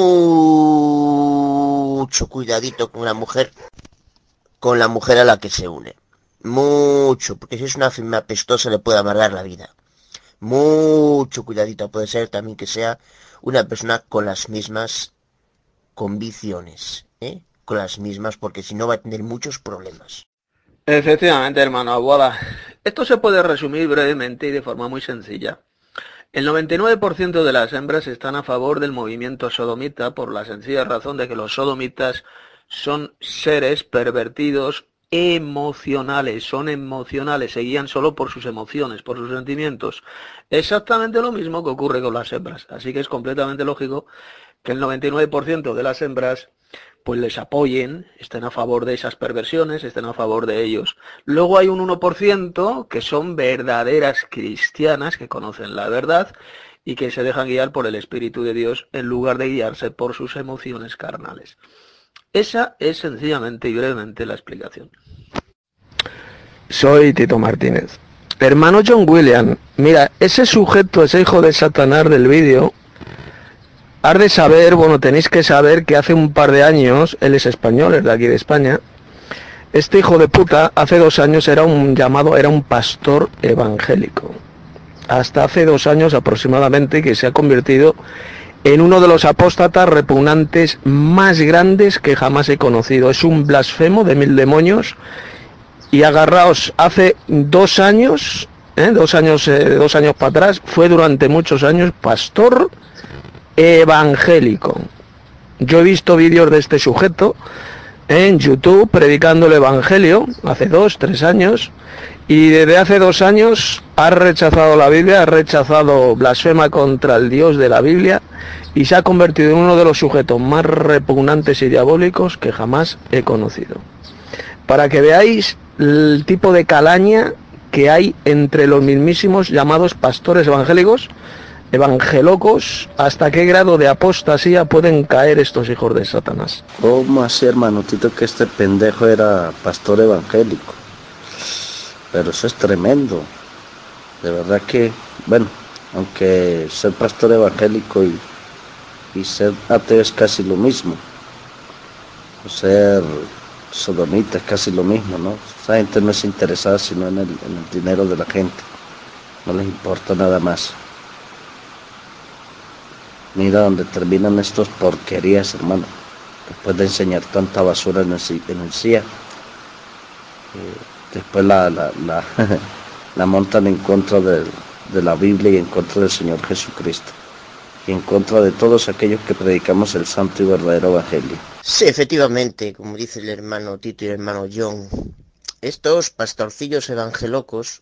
Speaker 3: mucho cuidadito con la mujer, con la mujer a la que se une. Mucho, porque si es una firma apestosa le puede amargar la vida. Mucho cuidadito, puede ser también que sea una persona con las mismas convicciones, ¿eh? Con las mismas, porque si no va a tener muchos problemas.
Speaker 1: Efectivamente, hermano Abuela. Esto se puede resumir brevemente y de forma muy sencilla. El noventa y nueve por ciento de las hembras están a favor del movimiento sodomita por la sencilla razón de que los sodomitas son seres pervertidos emocionales, son emocionales, se guían solo por sus emociones, por sus sentimientos. Exactamente lo mismo que ocurre con las hembras. Así que es completamente lógico que el noventa y nueve por ciento de las hembras pues les apoyen, estén a favor de esas perversiones, estén a favor de ellos. Luego hay un uno por ciento que son verdaderas cristianas, que conocen la verdad y que se dejan guiar por el Espíritu de Dios en lugar de guiarse por sus emociones carnales. Esa es sencillamente y brevemente la explicación. Soy Tito Martínez. Hermano John William, mira, ese sujeto, ese hijo de Satanás del vídeo, has de saber, bueno, tenéis que saber que hace un par de años, él es español, es de aquí de España, este hijo de puta hace dos años era un llamado, era un pastor evangélico. Hasta hace dos años aproximadamente que se ha convertido en uno de los apóstatas repugnantes más grandes que jamás he conocido. Es un blasfemo de mil demonios y agarraos, hace dos años ¿eh? dos años, eh, dos años para atrás, fue durante muchos años pastor evangélico. Yo he visto vídeos de este sujeto en YouTube predicando el Evangelio hace dos, tres años, y desde hace dos años ha rechazado la Biblia, ha rechazado, blasfema contra el Dios de la Biblia, y se ha convertido en uno de los sujetos más repugnantes y diabólicos que jamás he conocido. Para que veáis el tipo de calaña que hay entre los mismísimos llamados pastores evangélicos, evangelocos, hasta qué grado de apostasía pueden caer estos hijos de Satanás.
Speaker 11: ¿Cómo así, hermano Tito, que este pendejo era pastor evangélico? Pero eso es tremendo. De verdad que, bueno, aunque ser pastor evangélico y, y ser ateo es casi lo mismo. O ser sodomita es casi lo mismo, ¿no? Esa gente no es interesada sino en el, en el dinero de la gente. No les importa nada más. Mira dónde terminan estos porquerías, hermano. Después de enseñar tanta basura en el, en el C I A, eh, después la, la, la, la montan en contra de, de la Biblia y en contra del Señor Jesucristo. Y en contra de todos aquellos que predicamos el santo y verdadero evangelio.
Speaker 3: Sí, efectivamente, como dice el hermano Tito y el hermano John, estos pastorcillos evangelocos,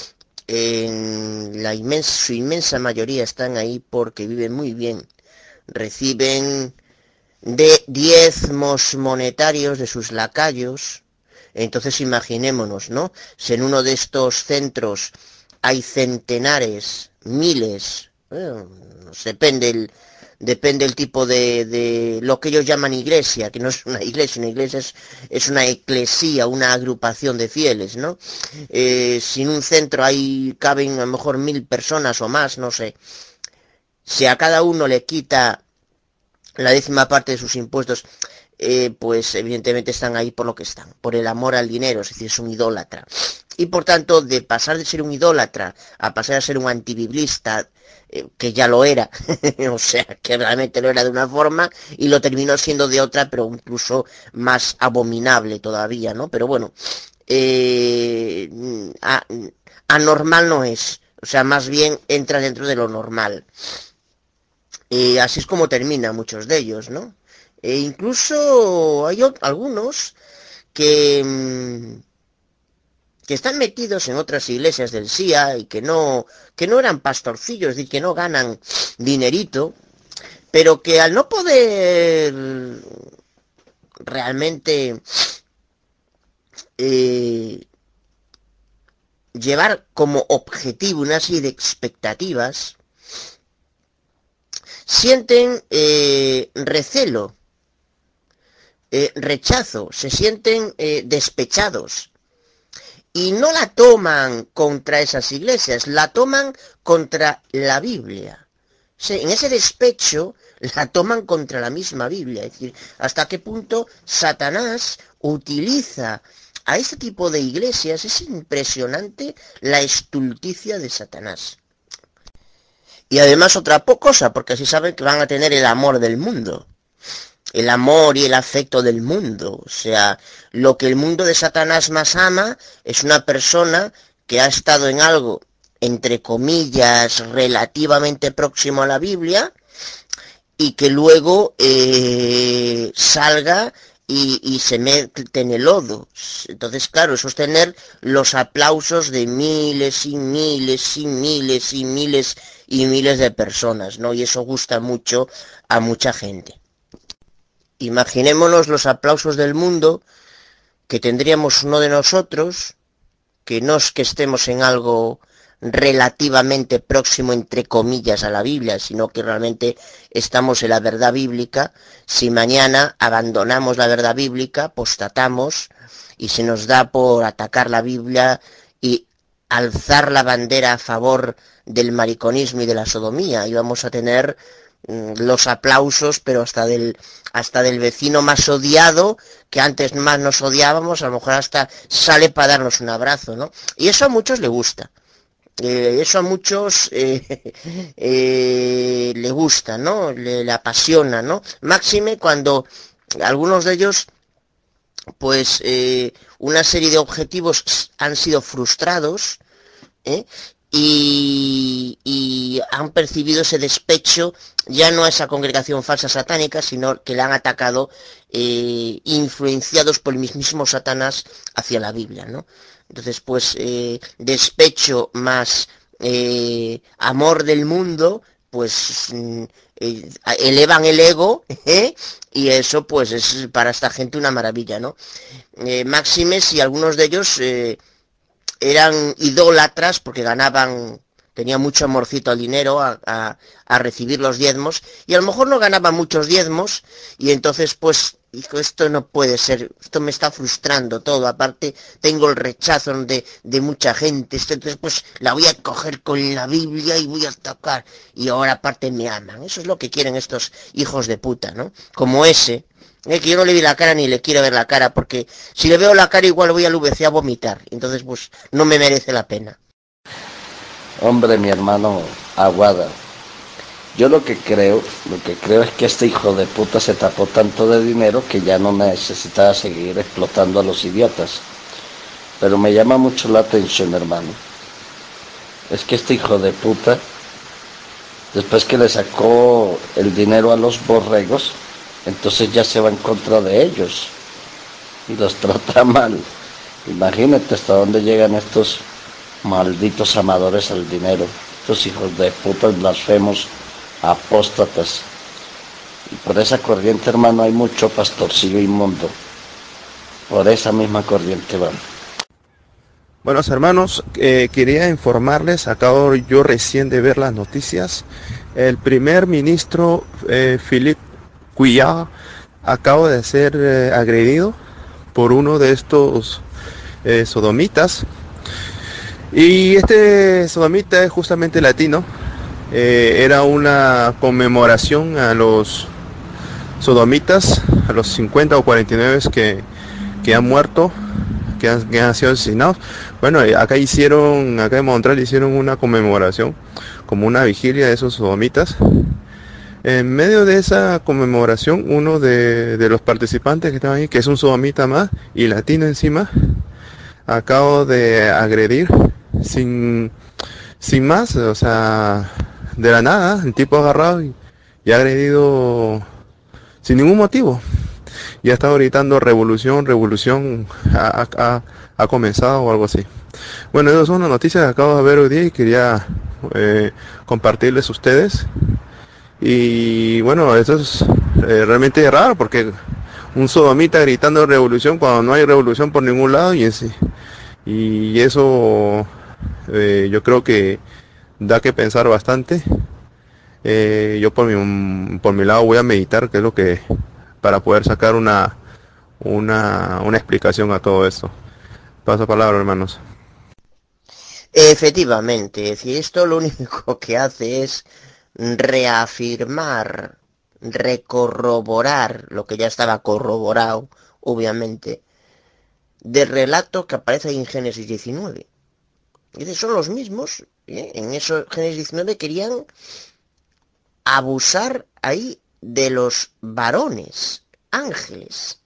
Speaker 3: en la inmensa, su inmensa mayoría están ahí porque viven muy bien, reciben de diezmos monetarios de sus lacayos. Entonces imaginémonos, ¿no? Si en uno de estos centros hay centenares, miles, bueno, depende el, depende el tipo de, de lo que ellos llaman iglesia, que no es una iglesia, una iglesia es, es una eclesía, una agrupación de fieles, ¿no? Eh, si en un centro hay, caben a lo mejor mil personas o más, no sé. Si a cada uno le quita la décima parte de sus impuestos, eh, pues evidentemente están ahí por lo que están, por el amor al dinero, es decir, es un idólatra. Y por tanto, de pasar de ser un idólatra a pasar a ser un antibiblista, eh, que ya lo era, o sea, que realmente lo era de una forma y lo terminó siendo de otra, pero incluso más abominable todavía, ¿no? Pero bueno, eh, a, anormal no es, o sea, más bien entra dentro de lo normal. Y así es como terminan muchos de ellos, ¿no? E incluso hay algunos que, que están metidos en otras iglesias del S I A y que no, que no eran pastorcillos y que no ganan dinerito, pero que al no poder realmente eh, llevar como objetivo una serie de expectativas, sienten eh, recelo, eh, rechazo, se sienten eh, despechados. Y no la toman contra esas iglesias, la toman contra la Biblia. Sí, en ese despecho la toman contra la misma Biblia. Es decir, hasta qué punto Satanás utiliza a este tipo de iglesias. Es impresionante la estulticia de Satanás. Y además otra cosa, porque así saben que van a tener el amor del mundo. El amor y el afecto del mundo. O sea, lo que el mundo de Satanás más ama es una persona que ha estado en algo, entre comillas, relativamente próximo a la Biblia, y que luego eh, salga y, y se mete en el lodo. Entonces, claro, eso es tener los aplausos de miles y miles y miles y miles y miles de personas, ¿no? Y eso gusta mucho a mucha gente. Imaginémonos los aplausos del mundo que tendríamos uno de nosotros, que no es que estemos en algo relativamente próximo, entre comillas, a la Biblia, sino que realmente estamos en la verdad bíblica. Si mañana abandonamos la verdad bíblica, apostatamos y se nos da por atacar la Biblia y alzar la bandera a favor del mariconismo y de la sodomía, y vamos a tener los aplausos, pero hasta del hasta del vecino más odiado, que antes más nos odiábamos, a lo mejor hasta sale para darnos un abrazo, ¿no? Y eso a muchos le gusta, eh, eso a muchos eh, eh, le gusta, ¿no? Le, le apasiona, ¿no? Máxime cuando algunos de ellos, pues, eh, una serie de objetivos han sido frustrados, ¿eh? Y, y han percibido ese despecho ya no a esa congregación falsa satánica, sino que la han atacado eh, influenciados por el mismísimo Satanás hacia la Biblia, ¿no? Entonces, pues, eh, despecho más eh, amor del mundo, pues eh, elevan el ego, ¿eh? Y eso, pues, es para esta gente una maravilla, ¿no? Eh, máxime si algunos de ellos eh, eran idólatras porque ganaban, tenían mucho amorcito al dinero, a, a, a recibir los diezmos, y a lo mejor no ganaban muchos diezmos, y entonces, pues, hijo, esto no puede ser, esto me está frustrando todo, aparte tengo el rechazo de, de mucha gente, entonces pues la voy a coger con la Biblia y voy a tocar, y ahora aparte me aman. Eso es lo que quieren estos hijos de puta, ¿no? Como ese, eh, que yo no le vi la cara ni le quiero ver la cara, porque si le veo la cara igual voy al V C a vomitar, entonces pues no me merece la pena.
Speaker 11: Hombre, mi hermano Aguada, yo lo que creo, lo que creo es que este hijo de puta se tapó tanto de dinero que ya no necesitaba seguir explotando a los idiotas. Pero me llama mucho la atención, hermano. Es que este hijo de puta, después que le sacó el dinero a los borregos, entonces ya se va en contra de ellos y los trata mal. Imagínate hasta dónde llegan estos malditos amadores al dinero, estos hijos de puta blasfemos, apóstatas. Y por esa corriente, hermano, hay mucho pastorcillo inmundo. Por esa misma corriente van.
Speaker 10: Buenos hermanos, eh, quería informarles, acabo yo recién de ver las noticias, el primer ministro eh, Philippe Couillard acaba de ser eh, agredido por uno de estos eh, sodomitas, y este sodomita es justamente latino. Eh, era una conmemoración a los sodomitas, a los cincuenta o cuarenta y nueve que, que han muerto, que han, que han sido asesinados. Bueno, acá hicieron, acá en Montreal hicieron una conmemoración, como una vigilia de esos sodomitas. En medio de esa conmemoración, uno de, de los participantes que estaban ahí, que es un sodomita más y latino encima, acabo de agredir sin, sin más, o sea, de la nada, el tipo agarrado y, y ha agredido sin ningún motivo. Y ha estado gritando revolución, revolución, ha, ha, ha comenzado o algo así. Bueno, esas son las noticias que acabo de ver hoy día y quería eh, compartirles a ustedes. Y bueno, eso es eh, realmente raro, porque un sodomita gritando revolución cuando no hay revolución por ningún lado, y, ese, y eso eh, yo creo que da que pensar bastante. Eh, yo por mi, por mi lado voy a meditar, que es lo que, para poder sacar una, una, una explicación a todo esto. Paso palabra, hermanos.
Speaker 3: Efectivamente, es decir, esto lo único que hace es reafirmar, recorroborar lo que ya estaba corroborado, obviamente, del relato que aparece en Génesis diecinueve. Es decir, son los mismos, ¿eh? En eso Génesis diecinueve querían abusar ahí de los varones, ángeles.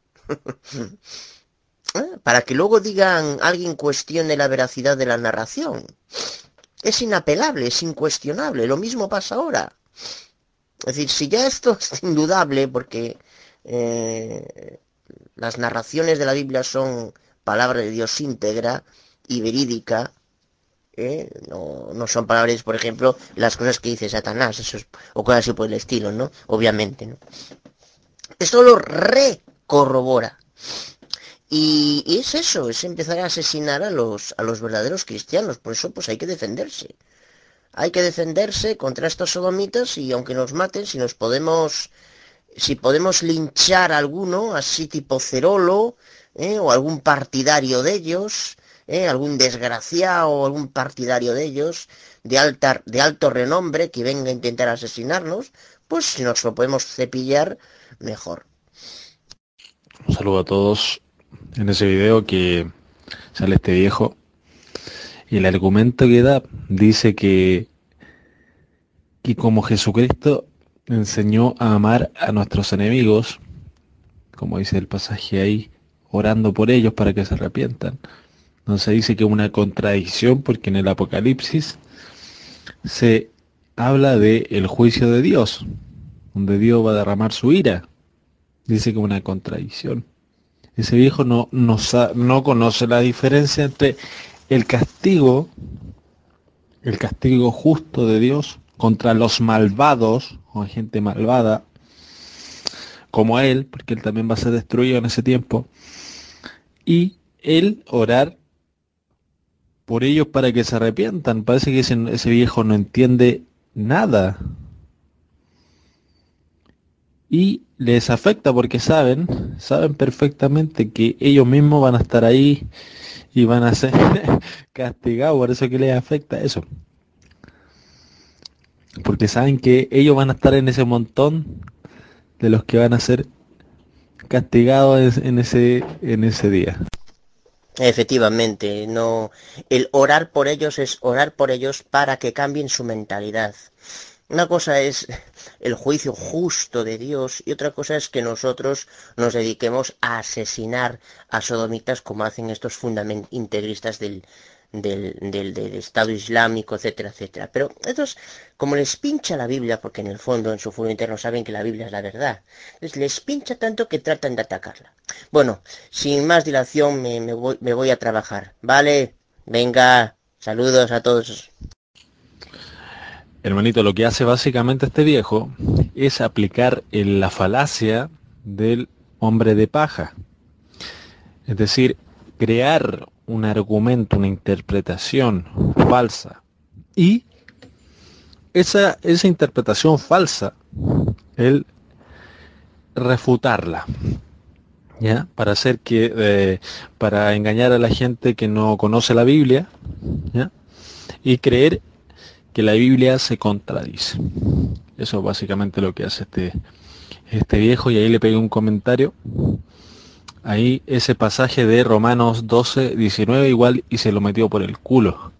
Speaker 3: Para que luego digan, alguien cuestione la veracidad de la narración. Es inapelable, es incuestionable. Lo mismo pasa ahora. Es decir, si ya esto es indudable, porque eh, las narraciones de la Biblia son palabra de Dios íntegra y verídica, ¿eh? no, no son palabras, por ejemplo, las cosas que dice Satanás, eso es, o cosas así por el estilo, ¿no? Obviamente, ¿no? Esto lo recorrobora. Y, y es eso, es empezar a asesinar a los, a los verdaderos cristianos. Por eso pues hay que defenderse. Hay que defenderse contra estos sodomitas, y aunque nos maten, si nos podemos, si podemos linchar a alguno, así tipo Cerolo, ¿eh? O algún partidario de ellos, ¿eh? Algún desgraciado o algún partidario de ellos, de, alta, de alto renombre, que venga a intentar asesinarnos, pues si nos lo podemos cepillar, mejor.
Speaker 2: Un saludo a todos. En ese video que sale este viejo, y el argumento que da dice que, que como Jesucristo enseñó a amar a nuestros enemigos, como dice el pasaje ahí, orando por ellos para que se arrepientan, Entonces dice que es una contradicción porque en el Apocalipsis se habla de el juicio de Dios, donde Dios va a derramar su ira. Dice que es una contradicción. Ese viejo no, no, no conoce la diferencia entre el castigo, el castigo justo de Dios contra los malvados, o gente malvada, como él, porque él también va a ser destruido en ese tiempo, y él orar por ellos para que se arrepientan. Parece que ese, ese viejo no entiende nada. Y les afecta porque saben, saben perfectamente que ellos mismos van a estar ahí y van a ser castigados, por eso que les afecta eso. Porque saben que ellos van a estar en ese montón de los que van a ser castigados en ese, en ese día.
Speaker 3: Efectivamente, no, el orar por ellos es orar por ellos para que cambien su mentalidad. Una cosa es el juicio justo de Dios y otra cosa es que nosotros nos dediquemos a asesinar a sodomitas como hacen estos fundament- integristas del, del, del, del Estado Islámico, etcétera, etcétera. Pero estos, como les pincha la Biblia, porque en el fondo, en su foro interno, saben que la Biblia es la verdad, les, les pincha tanto que tratan de atacarla. Bueno, sin más dilación me, me, voy, me voy a trabajar, ¿vale? Venga, saludos a todos.
Speaker 2: Hermanito, lo que hace básicamente este viejo es aplicar en la falacia del hombre de paja. Es decir, crear un argumento, una interpretación falsa. Y esa, esa interpretación falsa, él refutarla, ¿ya? Para hacer que, eh, para engañar a la gente que no conoce la Biblia, ¿ya? Y creer que la Biblia se contradice. Eso es básicamente lo que hace este, este viejo, y ahí le pegué un comentario. Ahí ese pasaje de Romanos doce, diecinueve igual y se lo metió por el culo.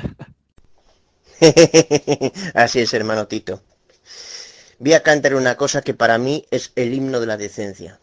Speaker 3: Así es, hermano Tito. Voy a cantar una cosa que para mí es el himno de la decencia.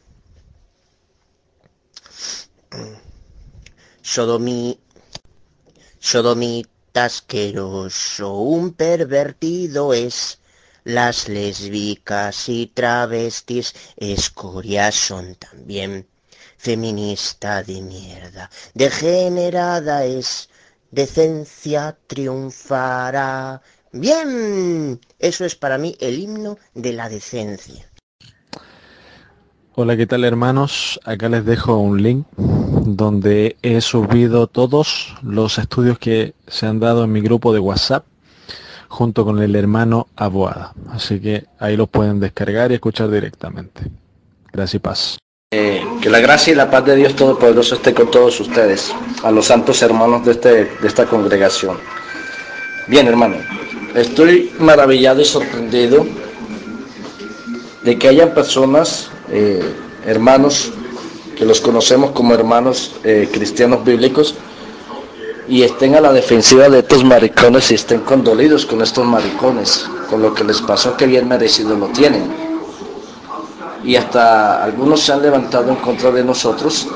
Speaker 3: Sodomí, sodomí asqueroso, un pervertido es, las lésbicas y travestis escorias son también, feminista de mierda, degenerada es, decencia triunfará. Bien, eso es para mí el himno de la decencia.
Speaker 2: Hola, ¿qué tal, hermanos? Acá les dejo un link donde he subido todos los estudios que se han dado en mi grupo de WhatsApp junto con el hermano Aboada. Así que ahí los pueden descargar y escuchar directamente. Gracias y paz.
Speaker 9: Eh, que la gracia y la paz de Dios Todopoderoso esté con todos ustedes, a los santos hermanos de, este, de esta congregación. Bien, hermano, estoy maravillado y sorprendido de que hayan personas, eh, hermanos, que los conocemos como hermanos eh, cristianos bíblicos, y estén a la defensiva de estos maricones y estén condolidos con estos maricones, con lo que les pasó, que bien merecido lo tienen. Y hasta algunos se han levantado en contra de nosotros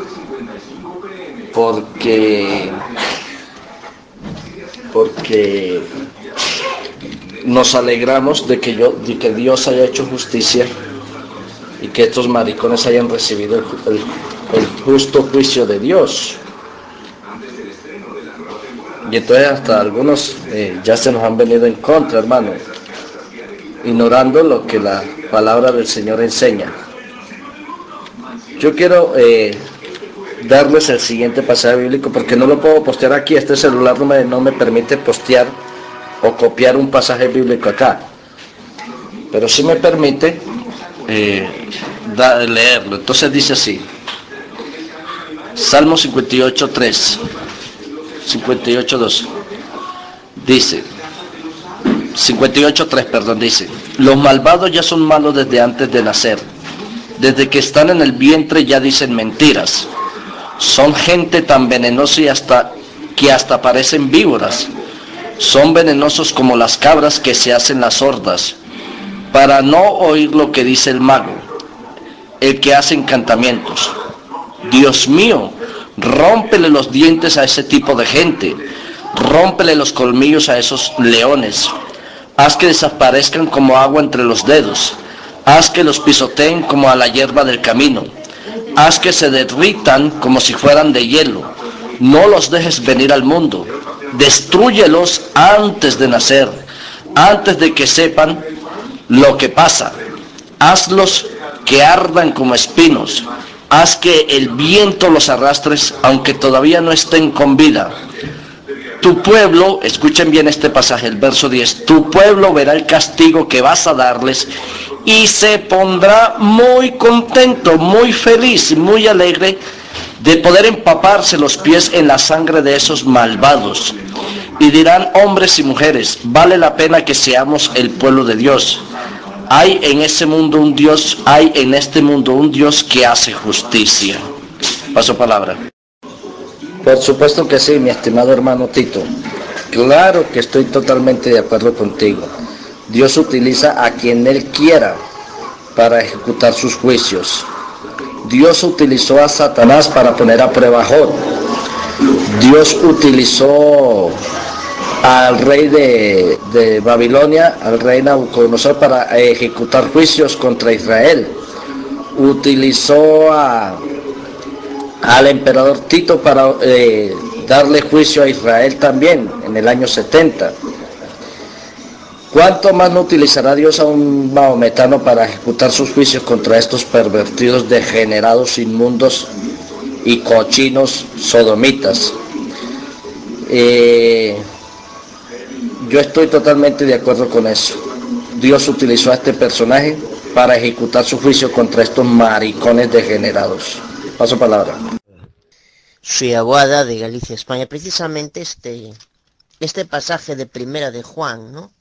Speaker 9: porque porque nos alegramos de que yo de que Dios haya hecho justicia y que estos maricones hayan recibido el, el, el justo juicio de Dios. Y entonces hasta algunos eh, ya se nos han venido en contra, hermano, ignorando lo que la palabra del Señor enseña. Yo quiero eh, darles el siguiente pasaje bíblico, porque no lo puedo postear aquí. Este celular no me, no me permite postear o copiar un pasaje bíblico acá, pero sí me permite eh, da, leerlo. Entonces dice así: Salmo cincuenta y ocho, tres, cincuenta y ocho, dos, dice, cincuenta y ocho, tres, perdón, dice: los malvados ya son malos desde antes de nacer, desde que están en el vientre ya dicen mentiras, son gente tan venenosa y hasta que hasta parecen víboras, son venenosos como las cabras que se hacen las sordas, para no oír lo que dice el mago, el que hace encantamientos. Dios mío, Rómpele los dientes a ese tipo de gente. Rómpele los colmillos a esos leones. Haz que desaparezcan como agua entre los dedos. Haz que los pisoteen como a la hierba del camino. Haz que se derritan como si fueran de hielo. No los dejes venir al mundo. Destrúyelos antes de nacer, antes de que sepan lo que pasa. Hazlos que ardan como espinos. Haz que el viento los arrastres aunque todavía no estén con vida. Tu pueblo, escuchen bien este pasaje, el verso diez, tu pueblo verá el castigo que vas a darles y se pondrá muy contento, muy feliz, muy alegre de poder empaparse los pies en la sangre de esos malvados. Y dirán hombres y mujeres, vale la pena que seamos el pueblo de Dios. Hay en ese mundo un Dios, hay en este mundo un Dios que hace justicia. Paso palabra.
Speaker 11: Por supuesto que sí, mi estimado hermano Tito. Claro que estoy totalmente de acuerdo contigo. Dios utiliza a quien Él quiera para ejecutar sus juicios. Dios utilizó a Satanás para poner a prueba a Job. Dios utilizó al rey de, de Babilonia, al rey Nabucodonosor, para ejecutar juicios contra Israel. Utilizó a, al emperador Tito para eh, darle juicio a Israel también en el año setenta. ¿Cuánto más no utilizará Dios a un mahometano para ejecutar sus juicios contra estos pervertidos, degenerados, inmundos y cochinos sodomitas? Eh, yo estoy totalmente de acuerdo con eso. Dios utilizó a este personaje para ejecutar su juicio contra estos maricones degenerados. Paso palabra.
Speaker 3: Soy Aguada de Galicia, España. Precisamente este, este pasaje de Primera de Juan, ¿no?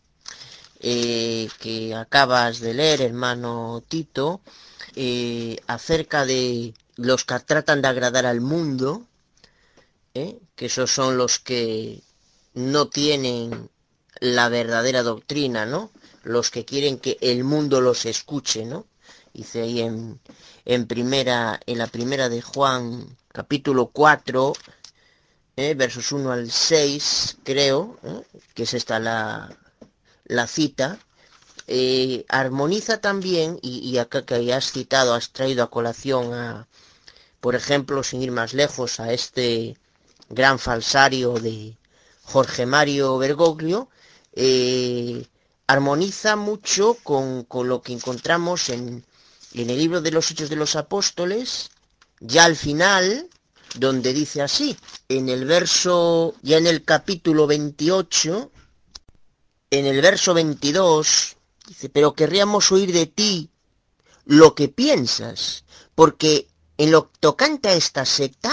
Speaker 3: Eh, que acabas de leer, hermano Tito, eh, acerca de los que tratan de agradar al mundo, ¿eh? que esos son los que no tienen la verdadera doctrina, ¿no? Los que quieren que el mundo los escuche, ¿no? Dice ahí en, en primera, en la Primera de Juan, capítulo cuatro, ¿eh? versos uno al seis, creo, ¿eh? que es esta la la cita, eh, armoniza también, y, y acá que has citado, has traído a colación a, por ejemplo, sin ir más lejos, a este gran falsario de Jorge Mario Bergoglio, eh, armoniza mucho con, con lo que encontramos en, en el libro de los Hechos de los Apóstoles, ya al final, donde dice así, en el verso, ya en el capítulo veintiocho, en el verso veintidós, dice, pero querríamos oír de ti lo que piensas, porque en lo tocante a esta secta,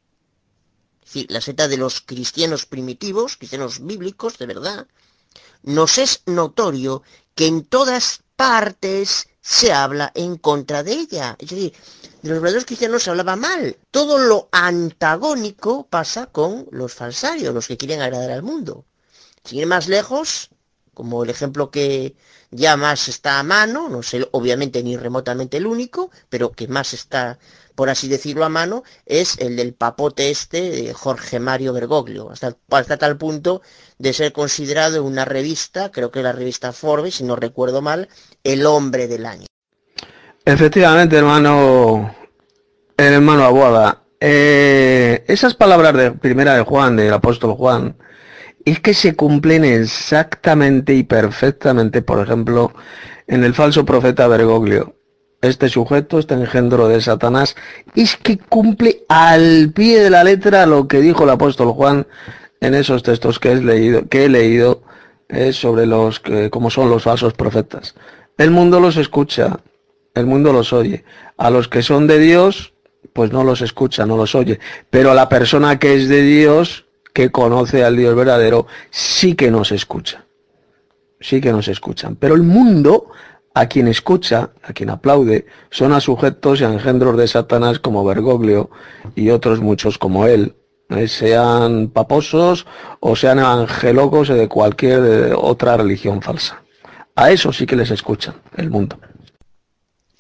Speaker 3: es decir, la secta de los cristianos primitivos, cristianos bíblicos, de verdad, nos es notorio que en todas partes se habla en contra de ella. Es decir, de los verdaderos cristianos se hablaba mal. Todo lo antagónico pasa con los falsarios, los que quieren agradar al mundo. Sin ir más lejos, como el ejemplo que ya más está a mano, no sé, obviamente ni remotamente el único, pero que más está, por así decirlo, a mano, es el del papote este de Jorge Mario Bergoglio, hasta, hasta tal punto de ser considerado en una revista, creo que la revista Forbes, si no recuerdo mal, el hombre del año.
Speaker 1: Efectivamente, hermano, el hermano Aguada, eh, esas palabras de Primera de Juan, del apóstol Juan, es que se cumplen exactamente y perfectamente, por ejemplo, en el falso profeta Bergoglio. Este sujeto, este engendro de Satanás, es que cumple al pie de la letra lo que dijo el apóstol Juan en esos textos que he leído, que he leído eh, sobre los que, cómo son los falsos profetas. El mundo los escucha, el mundo los oye. A los que son de Dios, pues no los escucha, no los oye. Pero a la persona que es de Dios, que conoce al Dios verdadero, sí que nos escucha. Sí que nos escuchan. Pero el mundo, a quien escucha, a quien aplaude, son a sujetos y a engendros de Satanás como Bergoglio y otros muchos como él, eh, sean paposos o sean evangelocos o de cualquier de otra religión falsa. A eso sí que les escuchan el mundo.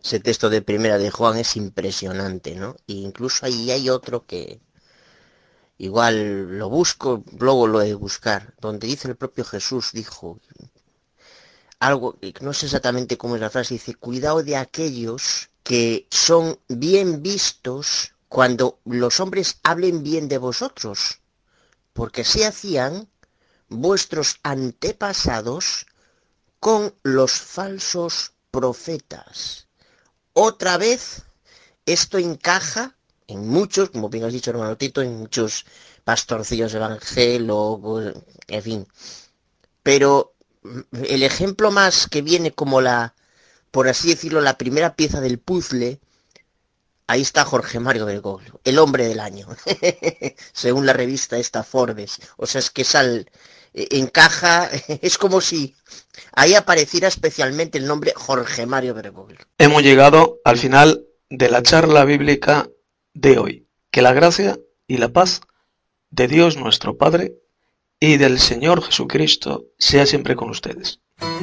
Speaker 3: ese texto de Primera de Juan es impresionante, ¿no? E incluso ahí hay otro que igual lo busco, luego lo he de buscar, donde dice el propio Jesús, dijo algo, no sé exactamente cómo es la frase, dice, cuidado de aquellos que son bien vistos cuando los hombres hablen bien de vosotros, porque así hacían vuestros antepasados con los falsos profetas. Otra vez, esto encaja en muchos, como bien has dicho, hermano Tito, en muchos pastorcillos evangélicos, en fin. Pero el ejemplo más que viene como la, por así decirlo, la primera pieza del puzzle, ahí está Jorge Mario Bergoglio, el hombre del año, según la revista esta Forbes. O sea, es que sal, encaja, es como si ahí apareciera especialmente el nombre Jorge Mario Bergoglio.
Speaker 1: Hemos llegado al final de la charla bíblica de hoy. Que la gracia y la paz de Dios nuestro Padre y del Señor Jesucristo sea siempre con ustedes.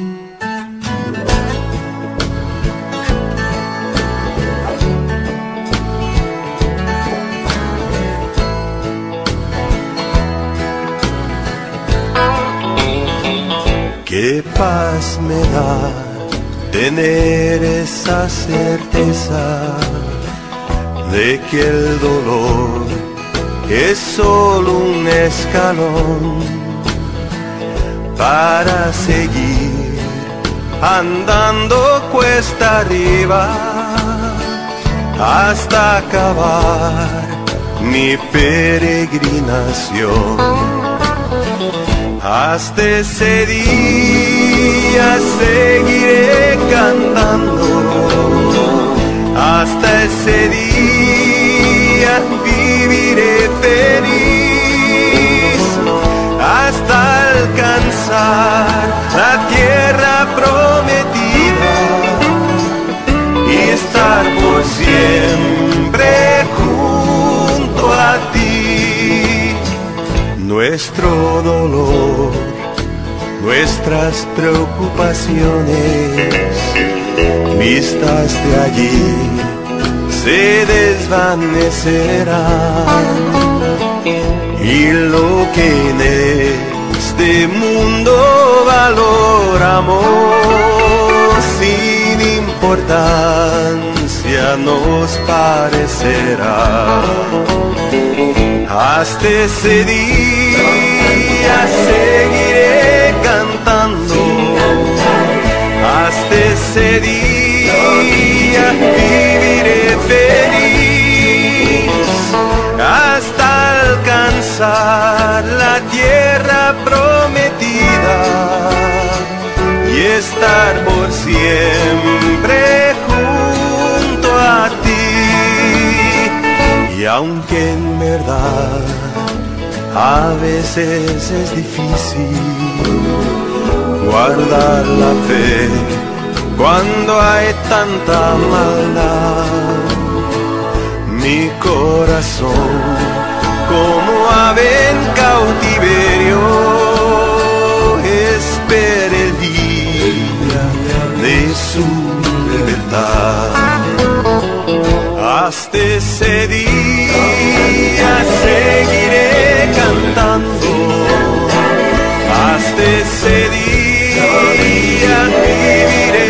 Speaker 12: Qué paz me da tener esa certeza de que el dolor es solo un escalón para seguir andando cuesta arriba hasta acabar mi peregrinación. Hasta ese día seguiré cantando, hasta ese día viviré feliz, hasta alcanzar la tierra prometida y estar por siempre junto a ti. Nuestro dolor, nuestras preocupaciones, vistas de allí, se desvanecerán. Y lo que en este mundo valoramos, sin importancia nos parecerá. Hasta ese día seguiré cantando, hasta ese día viviré feliz, hasta alcanzar la tierra prometida y estar por siempre junto a ti. Y aunque en verdad a veces es difícil guardar la fe cuando hay tanta maldad, mi corazón como ave en cautiverio espera el día de su libertad. Hasta ese día seguiré cantando, hasta ese día viviré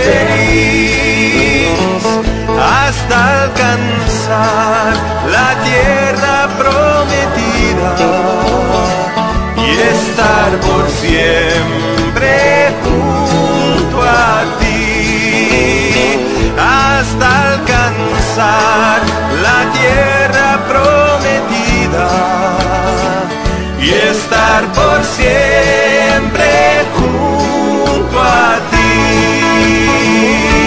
Speaker 12: feliz, hasta alcanzar la tierra prometida y estar por siempre junto a ti, hasta alcanzar la tierra prometida y estar por siempre junto a ti.